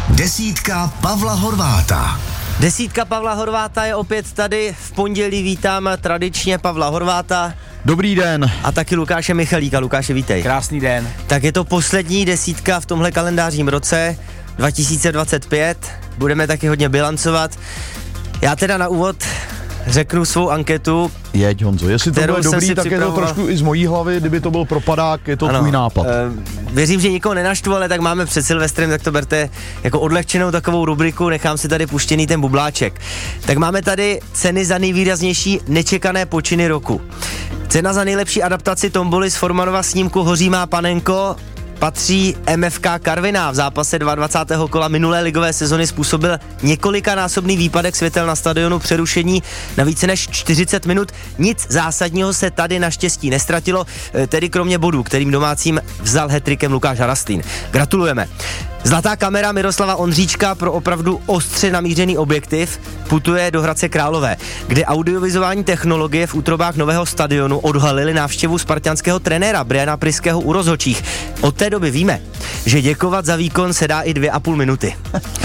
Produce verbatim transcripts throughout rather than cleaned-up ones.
Desítka Pavla Horváta. Desítka Pavla Horváta je opět tady. V pondělí vítám tradičně Pavla Horváta. Dobrý den. A taky Lukáše Michalíka. Lukáše, vítej. Krásný den. Tak je to poslední desítka v tomhle kalendářním roce dva tisíce dvacet pět. Budeme taky hodně bilancovat. Já teda na úvod řeknu svou anketu. Jeď, Honzo, jestli to bude dobrý, tak je to trošku i z mojí hlavy, kdyby to byl propadák, je to ano, tvůj nápad. E, věřím, že nikoho nenaštvu, ale tak máme před Silvestrem, tak to berte jako odlehčenou takovou rubriku, nechám si tady puštěný ten bubláček. Tak máme tady ceny za nejvýraznější nečekané počiny roku. Cena za nejlepší adaptaci tomboly z Formanova snímku Hoří má panenko patří M F K Karviná. V zápase dvacátého druhého kola minulé ligové sezony způsobil několikanásobný výpadek světel na stadionu, přerušení na více než čtyřicet minut. Nic zásadního se tady naštěstí nestratilo, tedy kromě bodů, kterým domácím vzal hat-trickem Lukáš Harastín. Gratulujeme. Zlatá kamera Miroslava Ondříčka pro opravdu ostře namířený objektiv putuje do Hradce Králové, kde audiovizuální technologie v útrobách nového stadionu odhalily návštěvu spartanského trenéra Briana Pryského u rozhodčích. Od té doby víme, že děkovat za výkon se dá i dvě a půl minuty.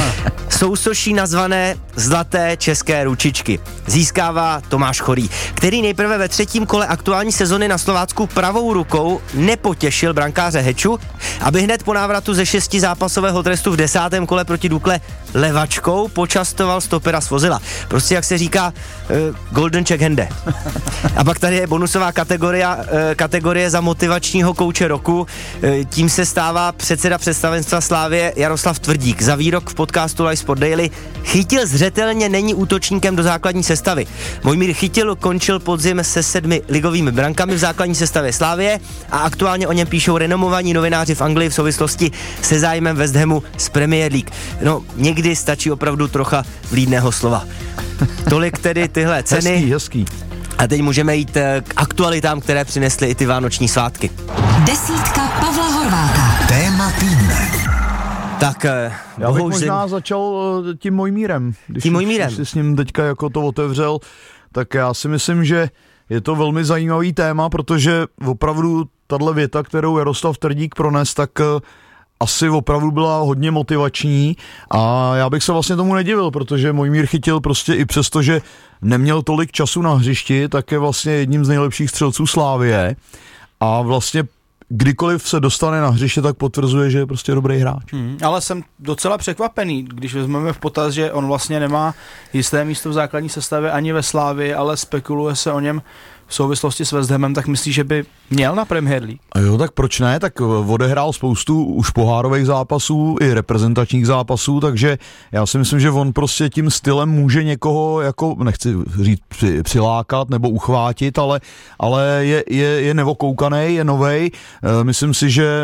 Sousoší nazvané Zlaté české ručičky získává Tomáš Chorý, který nejprve ve třetím kole aktuální sezony na Slovácku pravou rukou nepotěšil brankáře Heču, aby hned po návratu ze šesti zápasového trestu v desátém kole proti Dukle levačkou počastoval stopera z vozila. Prostě jak se říká uh, Golden Check Hande. A pak tady je bonusová kategorie, uh, kategorie za motivačního kouče roku. Uh, tím se stává předseda představenstva Slávie Jaroslav Tvrdík. Za výrok v podcastu Live Sport Daily: Chytil zřetelně není útočníkem do základní sestavy. Mojmír Chytil končil podzim se sedmi ligovými brankami v základní sestavě Slávie a aktuálně o něm píšou renomovaní novináři v Anglii v souvislosti se zájmem West Hamu z Premier League. No, někdy stačí opravdu trocha vlídného slova. Tolik tedy tyhle ceny. Hezký, hezký. A teď můžeme jít k aktualitám, které přinesly i ty vánoční svátky. Desítka Pavla Horváta. Téma týdne. Tak, já bych možná začal tím Mojmírem. Když tím Mojmírem. Když jsi s ním teďka jako to otevřel, tak já si myslím, že je to velmi zajímavý téma, protože opravdu tahle věta, kterou Jaroslav Tvrdík prones, tak asi opravdu byla hodně motivační a já bych se vlastně tomu nedivil, protože Mojmír Chytil prostě i přesto, že neměl tolik času na hřišti, tak je vlastně jedním z nejlepších střelců Slávie a vlastně kdykoliv se dostane na hřiště, tak potvrzuje, že je prostě dobrý hráč. Hmm, ale jsem docela překvapený, když vezmeme v potaz, že on vlastně nemá jisté místo v základní sestavě ani ve Slávii, ale spekuluje se o něm v souvislosti s West Hamem, tak myslíš, že by měl na Premier League? A jo, tak proč ne? Tak odehrál spoustu už pohárových zápasů i reprezentačních zápasů, takže já si myslím, že on prostě tím stylem může někoho, jako nechci říct při, přilákat nebo uchvátit, ale, ale je, je, je nevokoukanej, je novej. E, myslím si, že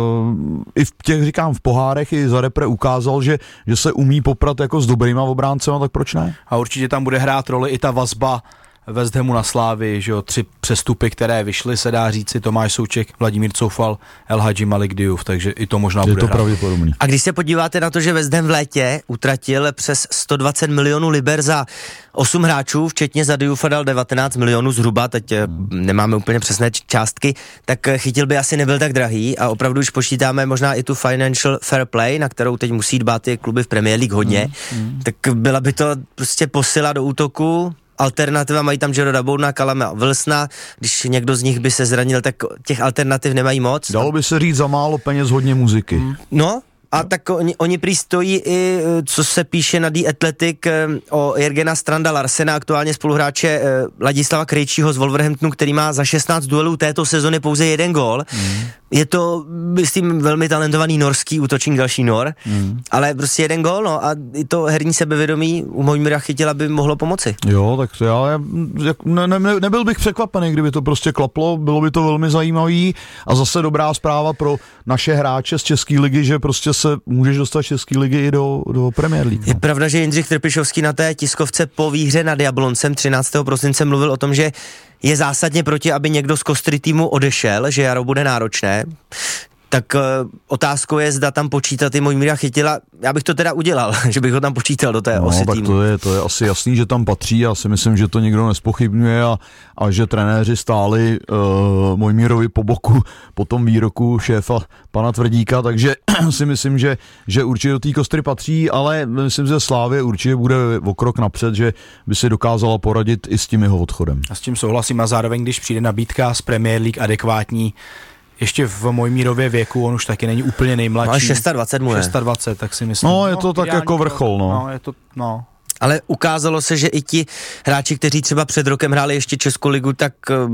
e, i v těch, říkám, v pohárech i za repre ukázal, že, že se umí poprat jako s dobrýma obráncema, tak proč ne? A určitě tam bude hrát roli i ta vazba West Hamu na Slávii, že jo, tři přestupy, které vyšly, se dá říci, Tomáš Souček, Vladimír Coufal, El Hadji Malik Diouf, takže i to možná je bude to hrát. pravděpodobný. A když se podíváte na to, že West Ham v létě utratil přes sto dvacet milionů liber za osm hráčů, včetně za Dioufa dal devatenáct milionů zhruba, teď hmm. nemáme úplně přesné částky, tak Chytil by asi nebyl tak drahý a opravdu už počítáme možná i tu financial fair play, na kterou teď musí dbát i kluby v Premier League hodně, hmm. tak byla by to prostě posila do útoku. Alternativa, mají tam Jeroda Bourna, Calluma Wilsona, když někdo z nich by se zranil, tak těch alternativ nemají moc. Dalo by se říct za málo peněz hodně muziky. No, a tak oni, oni prý stojí i, co se píše na The Athletic o Jurgena Stranda Larsena, aktuálně spoluhráče Ladislava Krejčího z Wolverhamptonu, který má za šestnáct duelů této sezony pouze jeden gól. Mm. Je to, myslím, velmi talentovaný norský útočník, další Nor, mm. ale prostě jeden gól, no, a i to herní sebevědomí u Mojmíra Chytila by mohlo pomoci. Jo, tak to já ne, ne, nebyl bych překvapený, kdyby to prostě klaplo, bylo by to velmi zajímavý a zase dobrá zpráva pro naše hráče z České ligy, že prostě se můžeš dostat z České ligy i do, do Premier League. No. Je pravda, že Jindřich Trpišovský na té tiskovce po výhře nad Jabloncem třináctého prosince mluvil o tom, že je zásadně proti, aby někdo z kostry týmu odešel, že jaro bude náročné. tak uh, otázkou je, zda tam počítat i Mojmíra Chytila. Já bych to teda udělal, že bych ho tam počítal do té no, osy tak týmu. To je, to je asi jasný, že tam patří. Já si myslím, že to nikdo nespochybňuje a, a že trenéři stáli uh, Mojmírovi po boku po tom výroku šéfa pana Tvrdíka, takže si myslím, že, že určitě do té kostry patří, ale myslím, že Slávě určitě bude o krok napřed, že by si dokázala poradit i s tím jeho odchodem. A s tím souhlasím a zároveň, když přijde nabídka z Premier League adekvátní, ještě v Mojmírově věku, on už taky není úplně nejmladší. No, dvacet šest mu je. dvacet šest, tak si myslím. No, je to no, tak jako vrchol, no. no, je to, no. Ale ukázalo se, že i ti hráči, kteří třeba před rokem hráli ještě Českou ligu, tak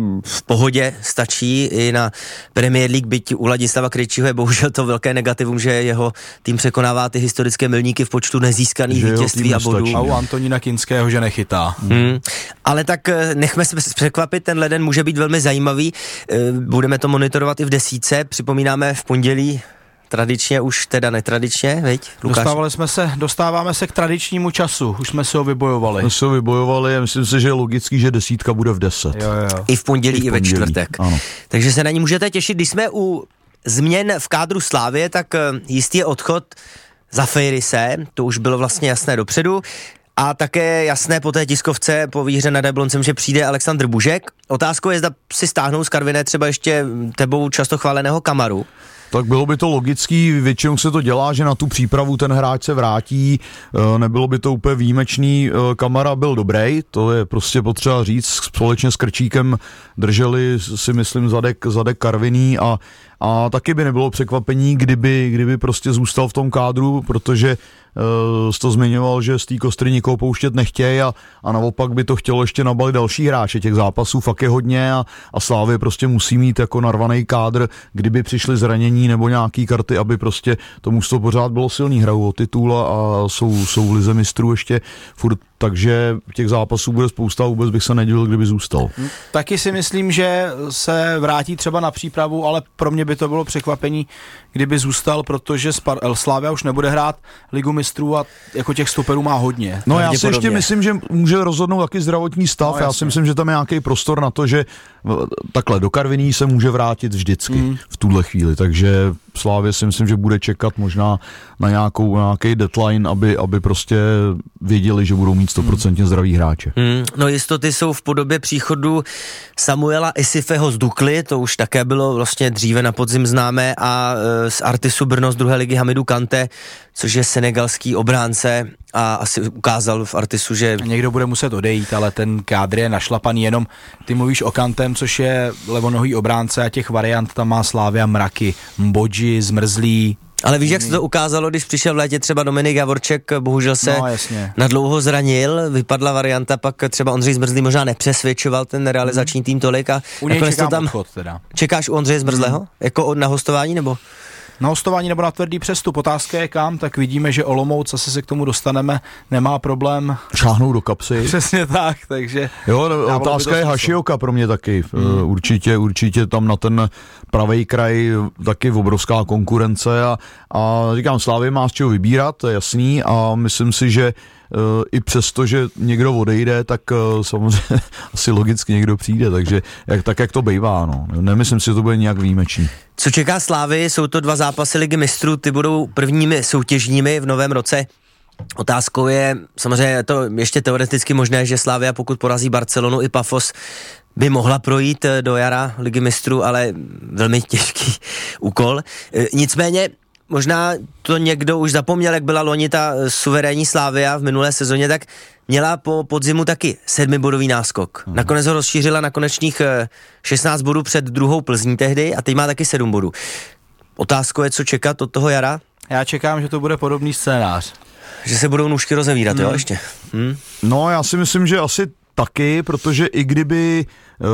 v pohodě stačí i na Premier League, byť u Ladislava Krejčího je bohužel to velké negativum, že jeho tým překonává ty historické milníky v počtu nezískaných vítězství a bodů. A u Antonína Kinského, že nechytá. Hmm. Ale tak nechme se překvapit, ten leden může být velmi zajímavý, budeme to monitorovat i v desítce, připomínáme v pondělí, tradičně už teda netradičně, viď, Lukáš? Dostávali jsme se, dostáváme se k tradičnímu času, už jsme si ho vybojovali. Jsme si ho vybojovali a myslím si, že je logický, že desítka bude v deset. Jo, jo. I v pondělí, i, v pondělí, i ve čtvrtek. Ano. Takže se na ní můžete těšit. Když jsme u změn v kádru Slávie, tak jistý je odchod Zafirise, to už bylo vlastně jasné dopředu. A také jasné po té tiskovce po výhře nad Jabloncem, že přijde Alexandr Bužek. Otázkou je, zda si stáhnou z Karviné třeba ještě tebou často chváleného Kamaru. Tak bylo by to logický, většinou se to dělá, že na tu přípravu ten hráč se vrátí, nebylo by to úplně výjimečný, Kamara byl dobrý, to je prostě potřeba říct, společně s Krčíkem drželi si myslím zadek, zadek Karviný a, a taky by nebylo překvapení, kdyby, kdyby prostě zůstal v tom kádru, protože Uh, jsi to zmiňoval, že z té kostry nikoho pouštět nechtějí a, a naopak by to chtělo ještě nabalit další hráče. Těch zápasů fakt je hodně a, a Slávě prostě musí mít jako narvaný kádr, kdyby přišly zranění nebo nějaký karty, aby prostě to mužstvo pořád bylo silný, hrajou o titul a jsou, jsou v lize mistrů ještě furt, takže těch zápasů bude spousta, vůbec bych se nedivil, kdyby zůstal. Taky si myslím, že se vrátí třeba na přípravu, ale pro mě by to bylo překvapení, kdyby zůstal, protože Slavia už nebude hrát Ligu mistrů a jako těch stoperů má hodně. No já si ještě myslím, že může rozhodnout taky zdravotní stav, no, já si myslím, že tam je nějaký prostor na to, že takhle do Karviní se může vrátit vždycky mm. v tuhle chvíli, takže Slávě si myslím, že bude čekat možná na nějakou, nějaký deadline, aby, aby prostě věděli, že budou mít sto procent mm. zdraví hráče. Mm, no jistoty jsou v podobě příchodu Samuela Isifeho z Dukly, to už také bylo vlastně dříve na podzim známé, a e, z Artisu Brno z druhé ligy Hamidou Kante, což je senegalský obránce a asi ukázal v Artisu, že... Někdo bude muset odejít, ale ten kádr je našlapaný, jenom ty mluvíš o Kantem, což je levonohý obránce a těch variant tam má Slavia mraky, Mbodži, Zmrzlý. Ale víš, jak se to ukázalo, když přišel v létě třeba Dominik Javorček, bohužel se no, nadlouho zranil, vypadla varianta, pak třeba Ondřej Zmrzlý možná nepřesvědčoval ten realizační tým tolik a u něj čekám tam odchod teda. Čekáš u Ondřeje Zmrzlého? Hmm. Jako na hostování nebo? Na hostování nebo na tvrdý přestup. Otázka je kam, tak vidíme, že Olomouc, zase se k tomu dostaneme, nemá problém. Šáhnou do kapsy. Přesně tak, takže... Jo, otázka je Hašioka pro mě taky. Hmm. Určitě, určitě tam na ten pravej kraj taky obrovská konkurence a, a říkám, Slávě má z čeho vybírat, to je jasný a myslím si, že Uh, i přesto, že někdo odejde, tak uh, samozřejmě asi logicky někdo přijde, takže jak, tak, jak to bývá, no. Nemyslím si, že to bude nějak výjimečný. Co čeká Slávy, jsou to dva zápasy Ligy mistrů, ty budou prvními soutěžními v novém roce. Otázkou je, samozřejmě je to ještě teoreticky možné, že Slavia, pokud porazí Barcelonu i Pafos, by mohla projít do jara Ligy mistrů, ale velmi těžký úkol. E, nicméně možná to někdo už zapomněl, jak byla loni ta suverénní Slavia v minulé sezóně, tak měla po podzimu taky sedmibodový náskok. Hmm. Nakonec ho rozšířila na konečných šestnáct bodů před druhou Plzní tehdy a teď má taky sedm bodů. Otázkou je, co čekat od toho jara? Já čekám, že to bude podobný scénář. Že se budou nůžky rozevírat, hmm. jo, ještě? Hmm. No, já si myslím, že asi taky, protože i kdyby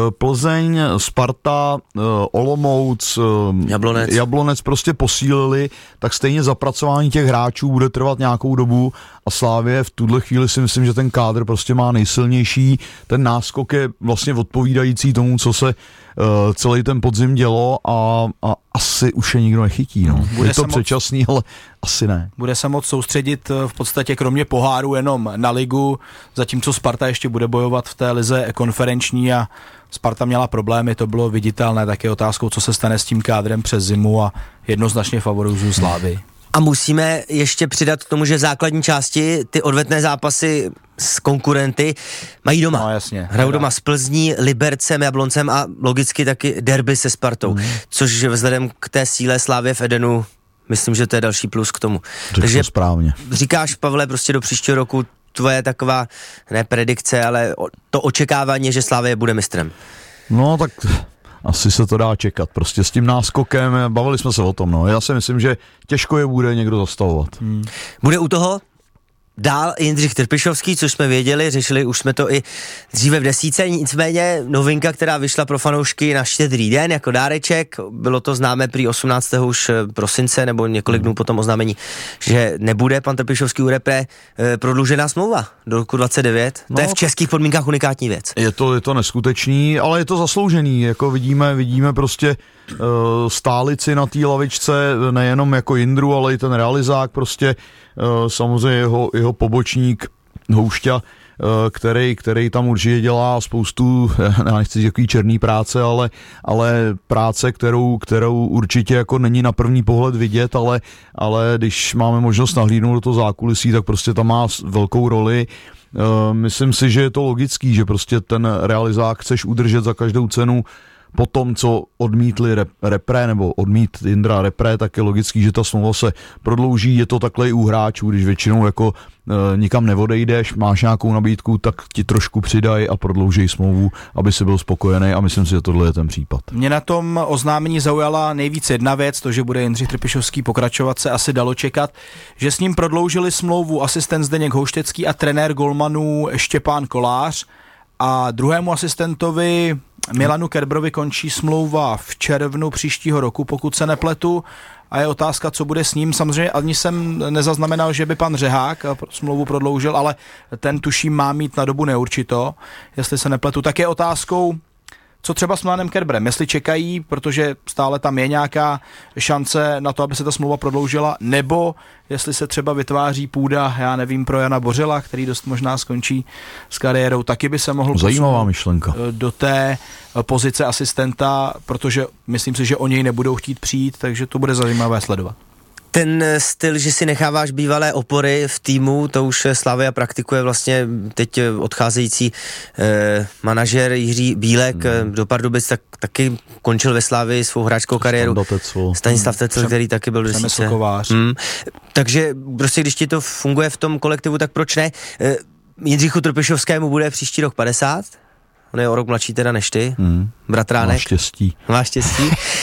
Plzeň, Sparta, Olomouc, Jablonec. Jablonec prostě posílili, tak stejně zapracování těch hráčů bude trvat nějakou dobu a Slávě v tuhle chvíli si myslím, že ten kádr prostě má nejsilnější, ten náskok je vlastně odpovídající tomu, co se uh, celý ten podzim dělo a, a asi už je nikdo nechytí. No. Je to předčasný, moc, ale asi ne. Bude se moc soustředit v podstatě kromě poháru jenom na ligu, zatímco Sparta ještě bude bojovat v té lize konferenční a Sparta měla problémy, to bylo viditelné, tak je otázkou, co se stane s tím kádrem přes zimu a jednoznačně favorizuju Slávy. A musíme ještě přidat k tomu, že v základní části ty odvetné zápasy s konkurenty mají doma. No, jasně. Hrajou doma s Plzní, Libercem, Jabloncem a logicky taky derby se Spartou, mm. což vzhledem k té síle Slávie v Edenu, myslím, že to je další plus k tomu. Řekl Takže správně. Říkáš, Pavle, prostě do příštího roku tvoje taková, ne predikce, ale to očekávání, že Slavia bude mistrem. No tak asi se to dá čekat. Prostě s tím náskokem, bavili jsme se o tom, no. Já si myslím, že těžko je bude někdo zastavovat. Hmm. Bude u toho dál Jindřich Trpišovský, což jsme věděli, řešili už jsme to i dříve v desíce, nicméně novinka, která vyšla pro fanoušky na Štědrý den jako dáreček, bylo to známé prý osmnáctého už prosince, nebo několik dnů potom oznámení, že nebude pan Trpišovský u repre, eh, prodloužená smlouva do roku dvacet devět, to no, je v českých podmínkách unikátní věc. Je to, je to neskutečný, ale je to zasloužený, jako vidíme, vidíme prostě uh, stálici na té lavičce, nejenom jako Jindru, ale i ten realizák prostě, uh, samozřejmě jeho, jeho pobočník Houšťa, který, který tam určitě dělá spoustu, já nechci říct jaký černý práce, ale, ale práce, kterou, kterou určitě jako není na první pohled vidět, ale, ale když máme možnost nahlídnout do toho zákulisí, tak prostě tam má velkou roli. Myslím si, že je to logický, že prostě ten realizák chceš udržet za každou cenu. Po tom, co odmítli rep, repre, nebo odmít Jindra repre, tak je logický, že ta smlouva se prodlouží, je to takhle i u hráčů, když většinou jako e, nikam neodejdeš, máš nějakou nabídku, tak ti trošku přidají a prodlouží smlouvu, aby si byl spokojený a myslím si, že tohle je ten případ. Mě na tom oznámení zaujala nejvíc jedna věc, to, že bude Jindřich Trpišovský pokračovat, se asi dalo čekat, že s ním prodloužili smlouvu asistent Zdeněk Houštecký a trenér golmanů Štěpán Kolář a druhému asistentovi Milanu Kerbrovi končí smlouva v červnu příštího roku, pokud se nepletu, a je otázka, co bude s ním. Samozřejmě ani jsem nezaznamenal, že by pan Řehák smlouvu prodloužil, ale ten tuším má mít na dobu neurčito, jestli se nepletu. Tak je otázkou, co třeba s Milanem Kerbrem, jestli čekají, protože stále tam je nějaká šance na to, aby se ta smlouva prodloužila, nebo jestli se třeba vytváří půda, já nevím, pro Jana Bořila, který dost možná skončí s kariérou, taky by se mohl zajímavá myšlenka do té pozice asistenta, protože myslím si, že o něj nebudou chtít přijít, takže to bude zajímavé sledovat. Ten styl, že si necháváš bývalé opory v týmu, to už Slavia praktikuje vlastně teď odcházející eh, manažer Jiří Bílek hmm. do Pardubic, tak taky končil ve Slavii svou hráčskou kariéru. Stanislav Tecl, hmm. který taky byl do desíce. Hmm. Takže prostě když ti to funguje v tom kolektivu, tak proč ne? Eh, Jindřichu Trpišovskému bude příští rok padesát, on je o rok mladší teda než ty, hmm. bratránek. Má štěstí. Má štěstí.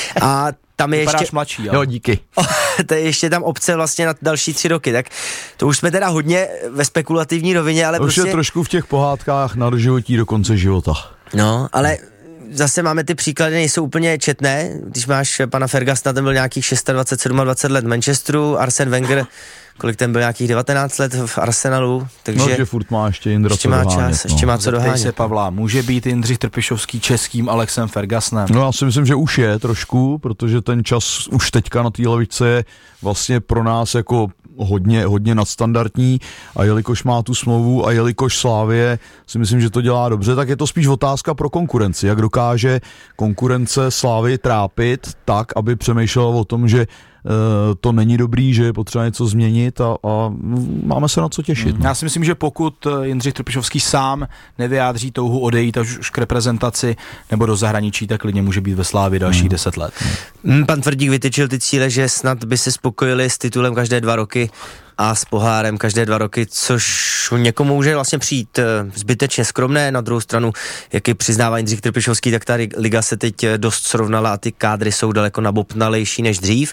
A tam je ještě... mladší, jo, díky. To je ještě tam opce vlastně na další tři roky, tak to už jsme teda hodně ve spekulativní rovině, ale to prostě... už je trošku v těch pohádkách na doživotí do konce života. No, ale zase máme ty příklady, nejsou úplně četné, když máš pana Fergusona, ten byl nějakých dvacet šest, dvacet sedm let v Manchesteru, Arsene Wenger, kolik ten byl, nějakých devatenáct let v Arsenalu, takže... No, že furt má ještě Jindra ještě co má dohánět, čas, no. ještě má co dohánět. se Pavla, může být Jindřich Trpišovský českým Alexem Fergusonem? No já si myslím, že už je trošku, protože ten čas už teďka na té lavičce je vlastně pro nás jako hodně, hodně nadstandardní a jelikož má tu smlouvu a jelikož Slavie si myslím, že to dělá dobře, tak je to spíš otázka pro konkurenci, jak dokáže konkurence Slavii trápit tak, aby přemýšlela o tom, že to není dobrý, že je potřeba něco změnit a, a máme se na co těšit. Já si myslím, že pokud Jindřich Trpišovský sám nevyjádří touhu odejít až už k reprezentaci nebo do zahraničí, tak klidně může být ve Slávii další hmm. deset let. Hmm. Pan Tvrdík vytyčil ty cíle, že snad by se spokojili s titulem každé dva roky a s pohárem každé dva roky, což někomu může vlastně přijít zbytečně skromné. Na druhou stranu, jak je přiznává Jindřich Trpišovský, tak ta liga se teď dost srovnala a ty kádry jsou daleko nabobtnalejší než dřív.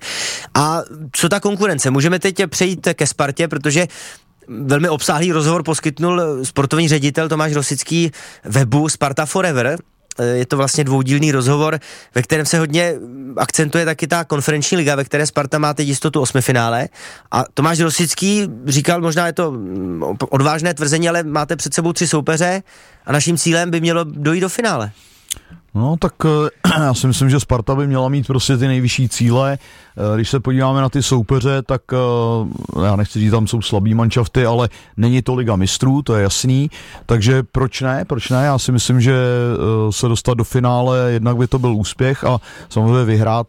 A co ta konkurence? Můžeme teď přejít ke Spartě, protože velmi obsáhlý rozhovor poskytnul sportovní ředitel Tomáš Rosický webu Sparta Forever. Je to vlastně dvoudílný rozhovor, ve kterém se hodně akcentuje taky ta konferenční liga, ve které Sparta má teď jistotu osmifinále. A Tomáš Rosický říkal, možná je to odvážné tvrzení, ale máte před sebou tři soupeře a naším cílem by mělo dojít do finále. No tak já si myslím, že Sparta by měla mít prostě ty nejvyšší cíle. Když se podíváme na ty soupeře, tak já nechci říct, tam jsou slabý manšafty, ale není to Liga mistrů, to je jasný. Takže proč ne, proč ne? Já si myslím, že se dostat do finále, jednak by to byl úspěch a samozřejmě vyhrát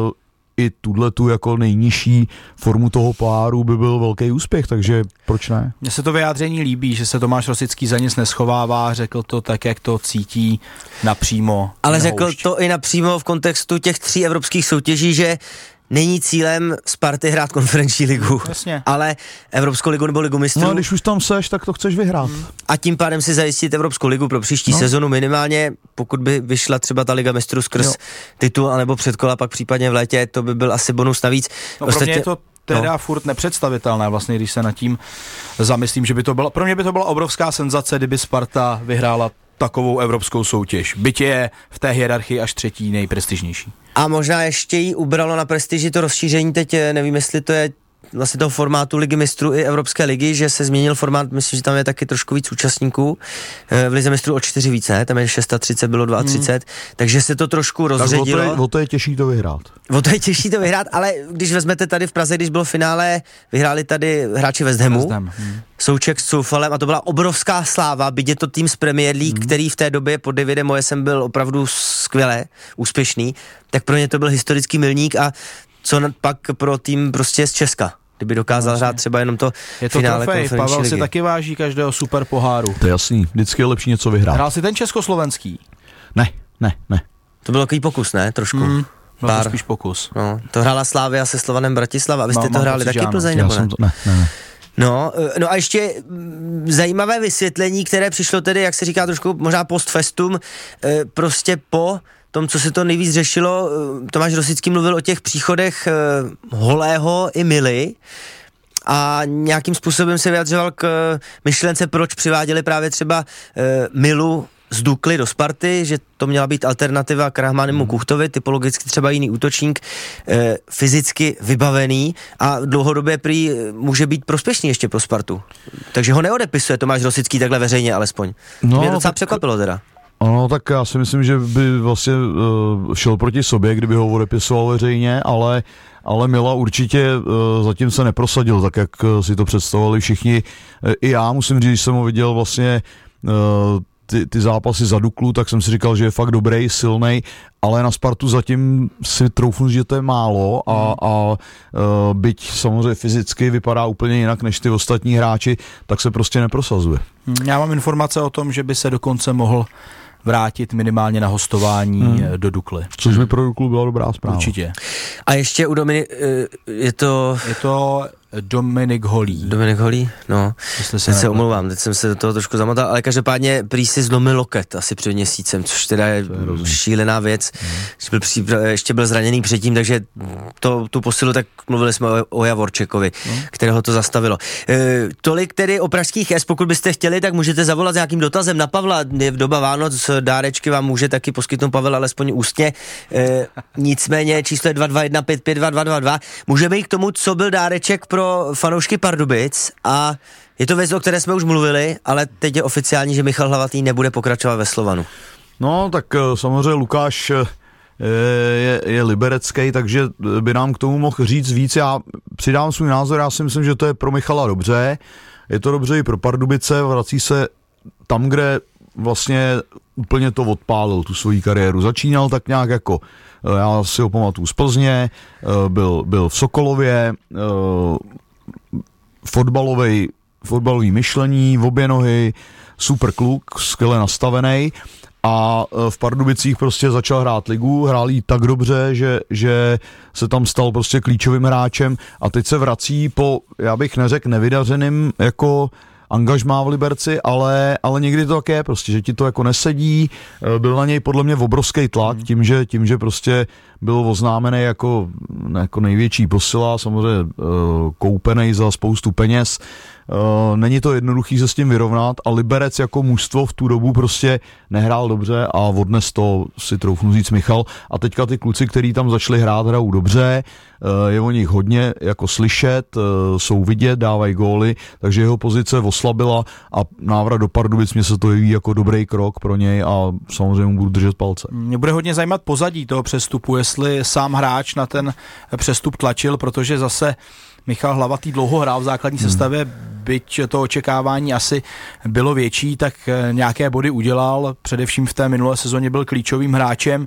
i tuhle tu jako nejnižší formu toho poháru by byl velký úspěch, takže proč ne? Mně se to vyjádření líbí, že se Tomáš Rosický za nic neschovává, řekl to tak, jak to cítí napřímo. Ale řekl to i napřímo v kontextu těch tří evropských soutěží, že není cílem Sparty hrát konferenční ligu, Jasně. ale Evropskou ligu nebo ligu mistrů. No a když už tam seš, tak to chceš vyhrát. Hmm. A tím pádem si zajistit Evropskou ligu pro příští no. sezonu minimálně, pokud by vyšla třeba ta Liga mistrů skrz jo. titul, anebo předkola, pak případně v létě, to by byl asi bonus navíc. No, Ostatně, pro mě je to teda no. furt nepředstavitelné, vlastně, když se nad tím zamyslím, že by to byla, pro mě by to byla obrovská senzace, kdyby Sparta vyhrála takovou evropskou soutěž. Byť je v té hierarchii až třetí nejprestižnější. A možná ještě jí ubralo na prestiži to rozšíření, teď nevím, jestli to je vlastně toho formátu Ligy mistrů i Evropské ligy, že se změnil formát, myslím, že tam je taky trošku víc účastníků. V Lize mistrů o čtyři více, tam je třicet šest, bylo třicet dva, hmm. takže se to trošku rozředilo. Tak o to, je, o to je těžší to vyhrát. O to je těžší to vyhrát, ale když vezmete tady v Praze, když bylo finále, vyhráli tady hráči West Hamu, West Ham. hmm. Souček s Soufalem a to byla obrovská sláva, byť je to tým z Premier League, hmm. který v té době pod Davidem Moyesem byl opravdu skvěle, úspěšný, tak pro ně to byl historický milník a co pak pro tým prostě z Česka. Kdyby dokázal vlastně hrát třeba jenom to je to finále trofej, konferenční Pavel ligy. Si taky váží každého super poháru. To je jasný, vždycky je lepší něco vyhrát. Hrál si ten československý? Ne, ne, ne. To byl takový pokus, ne? Trošku. Mm, no Pár. to spíš pokus. No, to hrála Slávia se Slovanem Bratislava. A vy jste to hráli taky Plzeň, nebo ne? To, ne, ne, ne. No, no a ještě zajímavé vysvětlení, které přišlo tedy, jak se říká, trošku možná post festum, prostě po tom, co se to nejvíc řešilo. Tomáš Rosický mluvil o těch příchodech Holého i Mily a nějakým způsobem se vyjadřoval k myšlence, proč přiváděli právě třeba Milu z Dukly do Sparty, že to měla být alternativa k Rahmanimu Kuchtovi, typologicky třeba jiný útočník, e, fyzicky vybavený a dlouhodobě prý může být prospěšný ještě pro Spartu. Takže ho neodepisuje Tomáš Rosický takhle veřejně alespoň. No, mě docela tak překvapilo teda. Ano, tak já si myslím, že by vlastně uh, šel proti sobě, kdyby ho odepisoval veřejně, ale ale Mila určitě uh, zatím se neprosadil, tak jak uh, si to představovali všichni. Uh, I já musím říct, že jsem ho viděl vlastně uh, Ty, ty zápasy za Duklu, tak jsem si říkal, že je fakt dobrý, silnej, ale na Spartu zatím si troufnu, že to je málo a, a uh, byť samozřejmě fyzicky vypadá úplně jinak než ty ostatní hráči, tak se prostě neprosazuje. Já mám informace o tom, že by se dokonce mohl vrátit minimálně na hostování hmm. do Dukly. Což by pro Duklu byla dobrá zpráva. Určitě. A ještě u Dominik, je to... Je to Dominik Holý. Dominik Holý, no. Teď se, se omlouvám, teď jsem se do toho trošku zamotal, ale každopádně prý si zlomil loket asi před měsícem, což teda je, je šílená věc. Hmm. Byl při, ještě byl zraněný předtím, takže to, tu posilu, tak mluvili jsme o, o Javorčekovi, hmm. kterého to zastavilo. E, tolik tedy o pražských S, pokud byste chtěli, tak můžete zavolat s nějakým dotazem na Pavla, je v doba Vánoc, dárečky vám může taky poskytnout Pavel alespoň ústně. E, nicméně číslo je dva dva jedna pět pět dva dva dva dva. Můžeme jít k tomu, co byl dáreček pro fanoušky Pardubic a je to věc, o které jsme už mluvili, ale teď je oficiální, že Michal Hlavatý nebude pokračovat ve Slovanu. No, tak samozřejmě Lukáš je, je, je liberecký, takže by nám k tomu mohl říct víc. Já přidám svůj názor, já si myslím, že to je pro Michala dobře, je to dobře i pro Pardubice, vrací se tam, kde vlastně úplně to odpálil, tu svoji kariéru. Začínal tak nějak jako, já si ho pamatuju z Plzně, byl, byl v Sokolově, fotbalový, fotbalový myšlení, v obě nohy, super kluk, skvěle nastavený a v Pardubicích prostě začal hrát ligu, hrál jí tak dobře, že, že se tam stal prostě klíčovým hráčem a teď se vrací po, já bych neřekl nevydařeným jako angažmá v Liberci, ale, ale někdy to tak je prostě, že ti to jako nesedí, byl na něj podle mě obrovský tlak, tím, že, tím, že prostě byl oznámený jako, jako největší posila, samozřejmě koupený za spoustu peněz, uh, není to jednoduchý se s tím vyrovnat a Liberec jako mužstvo v tu dobu prostě nehrál dobře a odnes to si troufnu říct Michal a teďka ty kluci, kteří tam začali hrát, hrajou dobře, uh, je o nich hodně jako slyšet, uh, jsou vidět, dávají góly, takže jeho pozice oslabila a návrat do Pardubic mě se to jeví jako dobrý krok pro něj a samozřejmě mu budu držet palce. Mě bude hodně zajímat pozadí toho přestupu, jestli sám hráč na ten přestup tlačil, protože zase Michal Hlavatý dlouho hrál v základní hmm. sestavě, byť to očekávání asi bylo větší, tak nějaké body udělal, především v té minulé sezóně byl klíčovým hráčem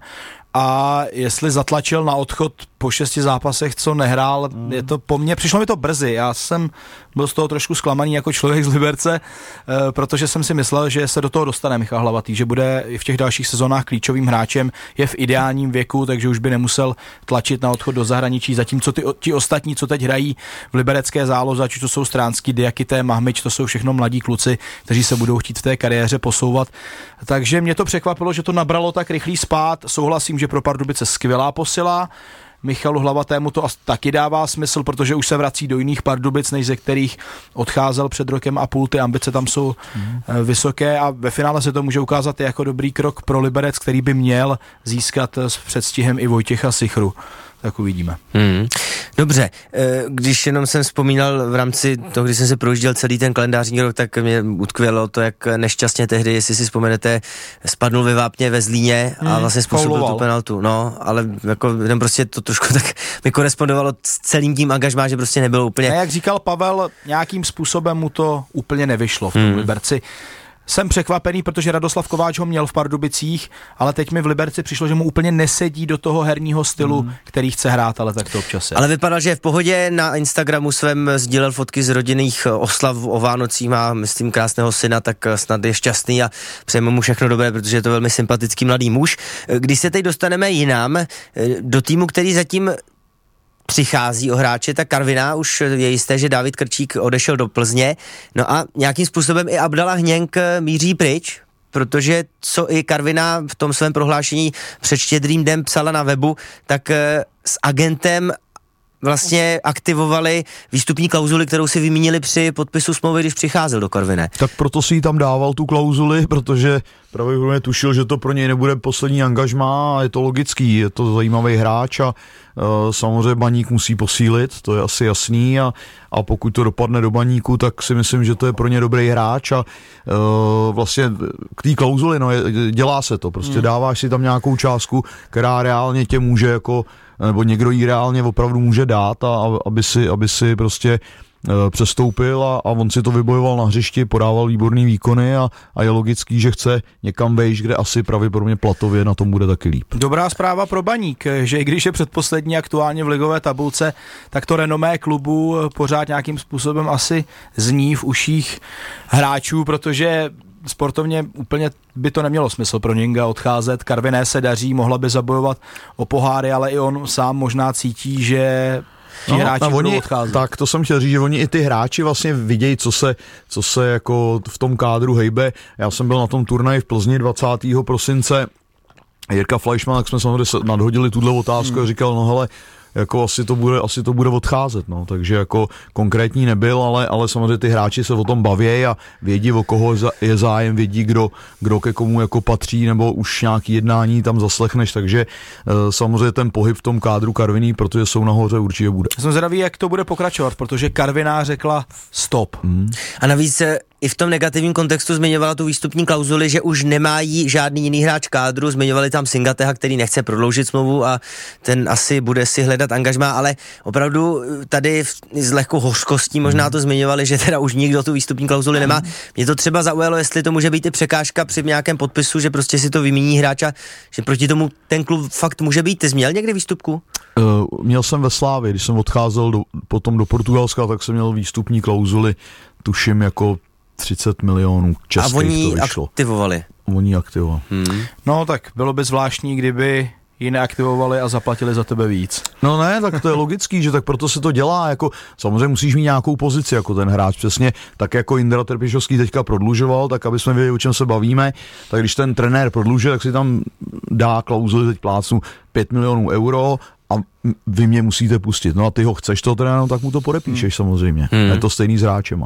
a jestli zatlačil na odchod po šesti zápasech, co nehrál, hmm. je to po mně, přišlo mi to brzy, já jsem byl z toho trošku zklamaný jako člověk z Liberce, protože jsem si myslel, že se do toho dostane Michal Hlavatý, že bude i v těch dalších sezónách klíčovým hráčem, je v ideálním věku, takže už by nemusel tlačit na odchod do zahraničí, zatímco ty, ti ostatní, co teď hrají v liberecké záloze, ať to jsou Stránský, Diakité, Mahmič, to jsou všechno mladí kluci, kteří se budou chtít v té kariéře posouvat. Takže mě to překvapilo, že to nabralo tak rychlý spád. Souhlasím, že pro Pardubice skvělá posila. Michalu Hlavatému to taky dává smysl, protože už se vrací do jiných Pardubic, než ze kterých odcházel před rokem a půl. Ty ambice tam jsou mm. vysoké a ve finále se to může ukázat jako dobrý krok pro Liberec, který by měl získat s předstihem i Vojtěcha Sichru. Tak uvidíme. Hmm. Dobře, když jenom jsem vzpomínal v rámci toho, když jsem se projížděl celý ten kalendářní rok, tak mě utkvělo to, jak nešťastně tehdy, jestli si vzpomenete, spadnul ve Vápně ve Zlíně a hmm, vlastně způsobil tu penaltu. No, ale jako jenom prostě to trošku tak mi korespondovalo s celým tím angažmá, že prostě nebylo úplně... A jak říkal Pavel, nějakým způsobem mu to úplně nevyšlo v tom hmm. Liberci. Jsem překvapený, protože Radoslav Kováč ho měl v Pardubicích, ale teď mi v Liberci přišlo, že mu úplně nesedí do toho herního stylu, hmm. který chce hrát, ale tak to občas je. Ale vypadal, že je v pohodě, na Instagramu svém sdílel fotky z rodinných oslav o Vánocích, má, myslím, krásného syna, tak snad je šťastný a přejeme mu všechno dobré, protože je to velmi sympatický mladý muž. Když se teď dostaneme jinam, do týmu, který zatím přichází o hráče, tak Karviná už je jisté, že Dávid Krčík odešel do Plzně, no a nějakým způsobem i Abdala Hněnk míří pryč, protože co i Karviná v tom svém prohlášení před Štědrým dnem psala na webu, tak s agentem vlastně aktivovali výstupní klauzuli, kterou si vymínili při podpisu smlouvy, když přicházel do Karviné. Tak proto si tam dával tu klauzuli, protože pravděpodobně tušil, že to pro něj nebude poslední angažmá a je to logický, je to zajímavý hráč a uh, samozřejmě Baník musí posílit, to je asi jasný a, a pokud to dopadne do Baníku, tak si myslím, že to je pro ně dobrý hráč a uh, vlastně k té klauzuli, no, je, dělá se to, prostě hmm. dáváš si tam nějakou částku, která reálně tě může jako nebo někdo jí reálně opravdu může dát a aby si, aby si prostě e, přestoupil a, a on si to vybojoval na hřišti, podával výborný výkony a, a je logický, že chce někam vejš, kde asi pravděpodobně platově na tom bude taky líp. Dobrá zpráva pro Baník, že i když je předposlední aktuálně v ligové tabulce, tak to renomé klubu pořád nějakým způsobem asi zní v uších hráčů, protože sportovně úplně by to nemělo smysl pro Hněnka odcházet. Karviné se daří, mohla by zabojovat o poháry, ale i on sám možná cítí, že ti no, hráči budou oni, odcházet. Tak to jsem chtěl říct, že oni i ty hráči vlastně vidějí, co se, co se jako v tom kádru hejbe. Já jsem byl na tom turnaji v Plzni dvacátého prosince. Jirka Fleischmann, tak jsme samozřejmě nadhodili tuhle otázku hmm. a říkal, no hele, jako asi to bude, asi to bude odcházet, no, takže jako konkrétní nebyl, ale, ale samozřejmě ty hráči se o tom baví a vědí, o koho je zájem, vědí, kdo, kdo ke komu jako patří, nebo už nějaký jednání tam zaslechneš, takže e, samozřejmě ten pohyb v tom kádru Karviní, protože jsou nahoře, určitě bude. Jsem zvědavý, jak to bude pokračovat, protože Karviná řekla stop. Hmm. A navíc i v tom negativním kontextu zmiňovala tu výstupní klauzuli, že už nemají žádný jiný hráč kádru, zmiňovali tam Singateha, který nechce prodloužit smlouvu a ten asi bude si hledat angažmá, ale opravdu tady s lehkou hořkostí možná to zmiňovali, že teda už nikdo tu výstupní klauzuli nemá. Mě to třeba zaujalo, jestli to může být i překážka při nějakém podpisu, že prostě si to vymíní hráča, že proti tomu ten klub fakt může být. Ty jsi měl někdy výstupku? Uh, měl jsem ve Slávii, když jsem odcházel do, potom do Portugalska, tak jsem měl výstupní klauzuli, tuším jako třicet milionů českých. A oni to vyšlo. aktivovali. Oni aktivovali. Hmm. No tak bylo by zvláštní, kdyby ji neaktivovali a zaplatili za tebe víc. No ne, tak to je logický, že tak proto se to dělá, jako samozřejmě musíš mít nějakou pozici jako ten hráč, přesně tak jako Indra Trpišovský teďka prodlužoval, tak aby jsme věděli, o čem se bavíme, tak když ten trenér prodlužuje, tak si tam dá klauzuli, teď plácnu pět milionů euro a vy mě musíte pustit. No a ty ho chceš to trénu, tak mu to podepíšeš hmm. samozřejmě. Hmm. Je to stejný s hráčema.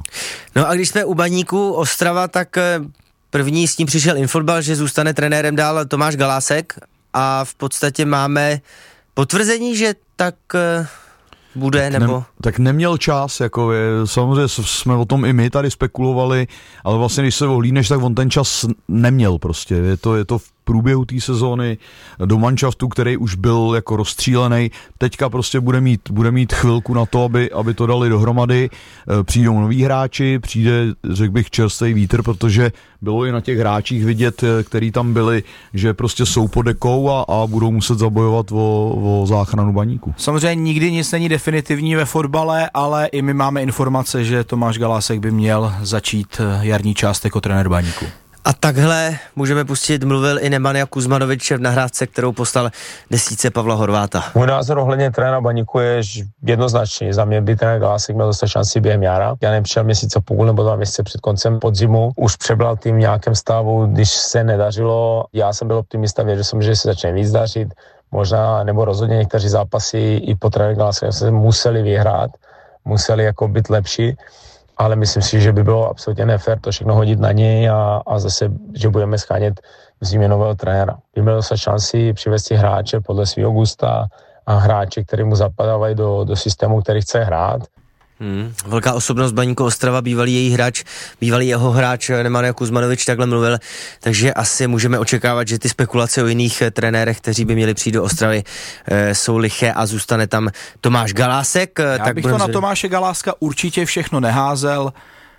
No a když jsme u Baníku Ostrava, tak první s tím přišel infotbal, že zůstane trenérem dál Tomáš Galásek a v podstatě máme potvrzení, že tak bude, tak nebo... Ne, tak neměl čas, jako je, samozřejmě jsme o tom i my tady spekulovali, ale vlastně když se ohlídneš, tak on ten čas neměl prostě, je to, je to v průběhu té sezóny do manšaftu, který už byl jako rozstřílený, teďka prostě bude mít, bude mít chvilku na to, aby, aby to dali dohromady, přijdou noví hráči, přijde, řekl bych, čerstvý vítr, protože bylo i na těch hráčích vidět, který tam byli, že prostě jsou pod dekou a, a budou muset zabojovat o, o záchranu Baníku. Samozřejmě nikdy nic není definitivní ve fotbale, ale i my máme informace, že Tomáš Galásek by měl začít jarní část jako trenér Baníku. A takhle můžeme pustit, mluvil i Nemanja Kuzmanovič v nahrávce, kterou poslal desítce Pavla Horváta. Můj názor ohledně trenéra Baníku je jednoznačný. Za mě by trenér Galásek měl dostat šanci během jara. Já nevím, přišel měsíc a půl nebo dva měsíce před koncem podzimu. Už přebral tým v nějakém stavu, když se nedařilo. Já jsem byl optimista, věřil jsem, že se začne víc dařit. Možná, nebo rozhodně někteří zápasy i po trenéru Galásek se museli vyhrát, museli jako být lepší. Ale myslím si, že by bylo absolutně nefér to všechno hodit na něj a, a zase, že budeme schánět v zimě nového trenéra. By měl dostat šanci přivést si hráče podle svého gusta a hráče, který mu zapadávají do, do systému, který chce hrát. Hmm, velká osobnost Baníku Ostrava, bývalý její hráč, bývalý jeho hráč Nemanja Kuzmanovič takhle mluvil, takže asi můžeme očekávat, že ty spekulace o jiných trenérech, kteří by měli přijít do Ostravy, e, jsou liché a zůstane tam Tomáš Galásek. Já tak bych to na Tomáše Galáska určitě všechno neházel,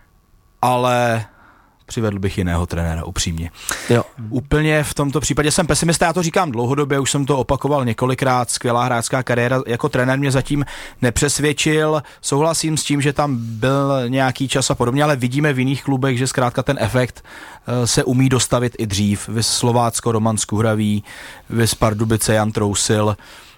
ale přivedl bych jiného trenéra, upřímně. Jo. Úplně v tomto případě jsem pesimista, já to říkám dlouhodobě, už jsem to opakoval několikrát, skvělá hráčská kariéra, jako trenér mě zatím nepřesvědčil, souhlasím s tím, že tam byl nějaký čas a podobně, ale vidíme v jiných klubech, že zkrátka ten efekt uh, se umí dostavit i dřív, vys Slovácko, Roman Skuhravý, vys Pardubice, Jan Trousil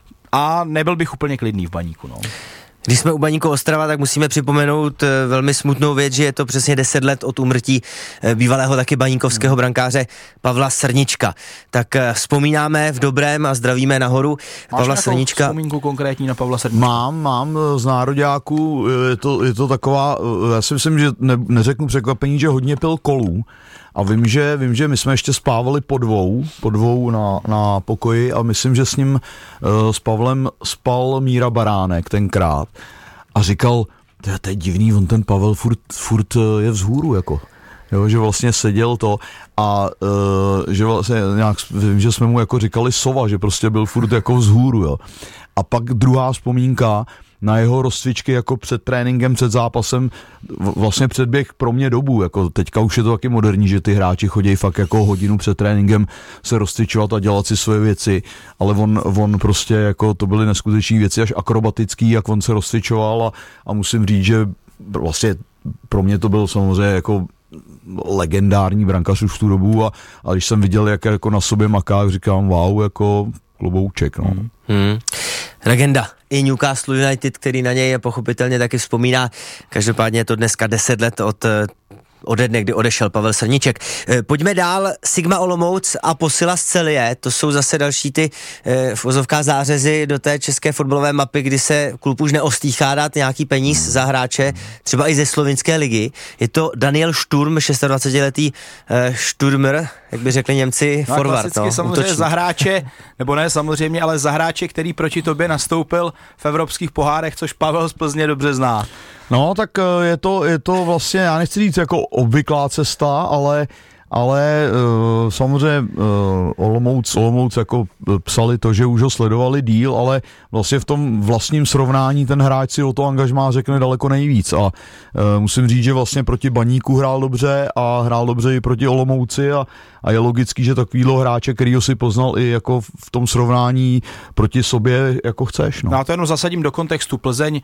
a nebyl bych úplně klidný v Baníku, no. Když jsme u Baníku Ostrava, tak musíme připomenout velmi smutnou věc, že je to přesně deset let od úmrtí bývalého taky baníkovského brankáře Pavla Srnička. Tak vzpomínáme v dobrém a zdravíme nahoru Máš Pavla Srnička. Máš vzpomínku konkrétní na Pavla Srnička? Mám, mám z nároďáků, je to, je to taková, já si myslím, že ne, neřeknu překvapení, že hodně pil kolů. A vím, že, vím, že my jsme ještě spávali po dvou, po dvou na, na pokoji a myslím, že s ním uh, s Pavlem spal Míra Baránek tenkrát a říkal, to je divný, on ten Pavel furt, furt je vzhůru, jako. Jo, že vlastně seděl to a uh, že vlastně nějak, vím, že jsme mu jako říkali sova, že prostě byl furt jako vzhůru, jo. A pak druhá vzpomínka na jeho rozcvičky jako před tréninkem, před zápasem, vlastně předběh pro mě dobu, jako teďka už je to taky moderní, že ty hráči chodí fakt jako hodinu před tréninkem se rozcvičovat a dělat si svoje věci, ale on, on prostě jako to byly neskutečné věci, až akrobatický, jak on se rozcvičoval a, a musím říct, že vlastně pro mě to byl samozřejmě jako legendární brankář už v tu dobu a, a když jsem viděl, jak jako na sobě maká, říkám wow, jako klobouček, no. Hmm. Legenda i Newcastle United, který na něj pochopitelně taky vzpomíná. Každopádně je to dneska deset let od ode dne, kdy odešel Pavel Srniček. Pojďme dál, Sigma Olomouc a posila z Celie, to jsou zase další ty e, v ozovkách zářezy do té české fotbalové mapy, kdy se klub už neostýchá dát nějaký peníz za hráče, třeba i ze slovinské ligy. Je to Daniel Sturm, dvacetišestiletý e, Sturmer, jak by řekli Němci, no forward. Klasicky No, samozřejmě útočník. za hráče, nebo ne samozřejmě, ale za hráče, který proti tobě nastoupil v evropských pohárech, což Pavel z Plzně dobře zná. No, tak je to, je to vlastně, já nechci říct jako obvyklá cesta, ale, ale uh, samozřejmě uh, Olomouc, Olomouc jako psali to, že už ho sledovali díl, ale vlastně v tom vlastním srovnání ten hráč si o to angažmá řekne daleko nejvíc a uh, musím říct, že vlastně proti Baníku hrál dobře a hrál dobře i proti Olomouci a, a je logický, že takovýhle hráče, kterýho si poznal i jako v tom srovnání proti sobě, jako chceš. No, no a to jenom zasadím do kontextu. Plzeň,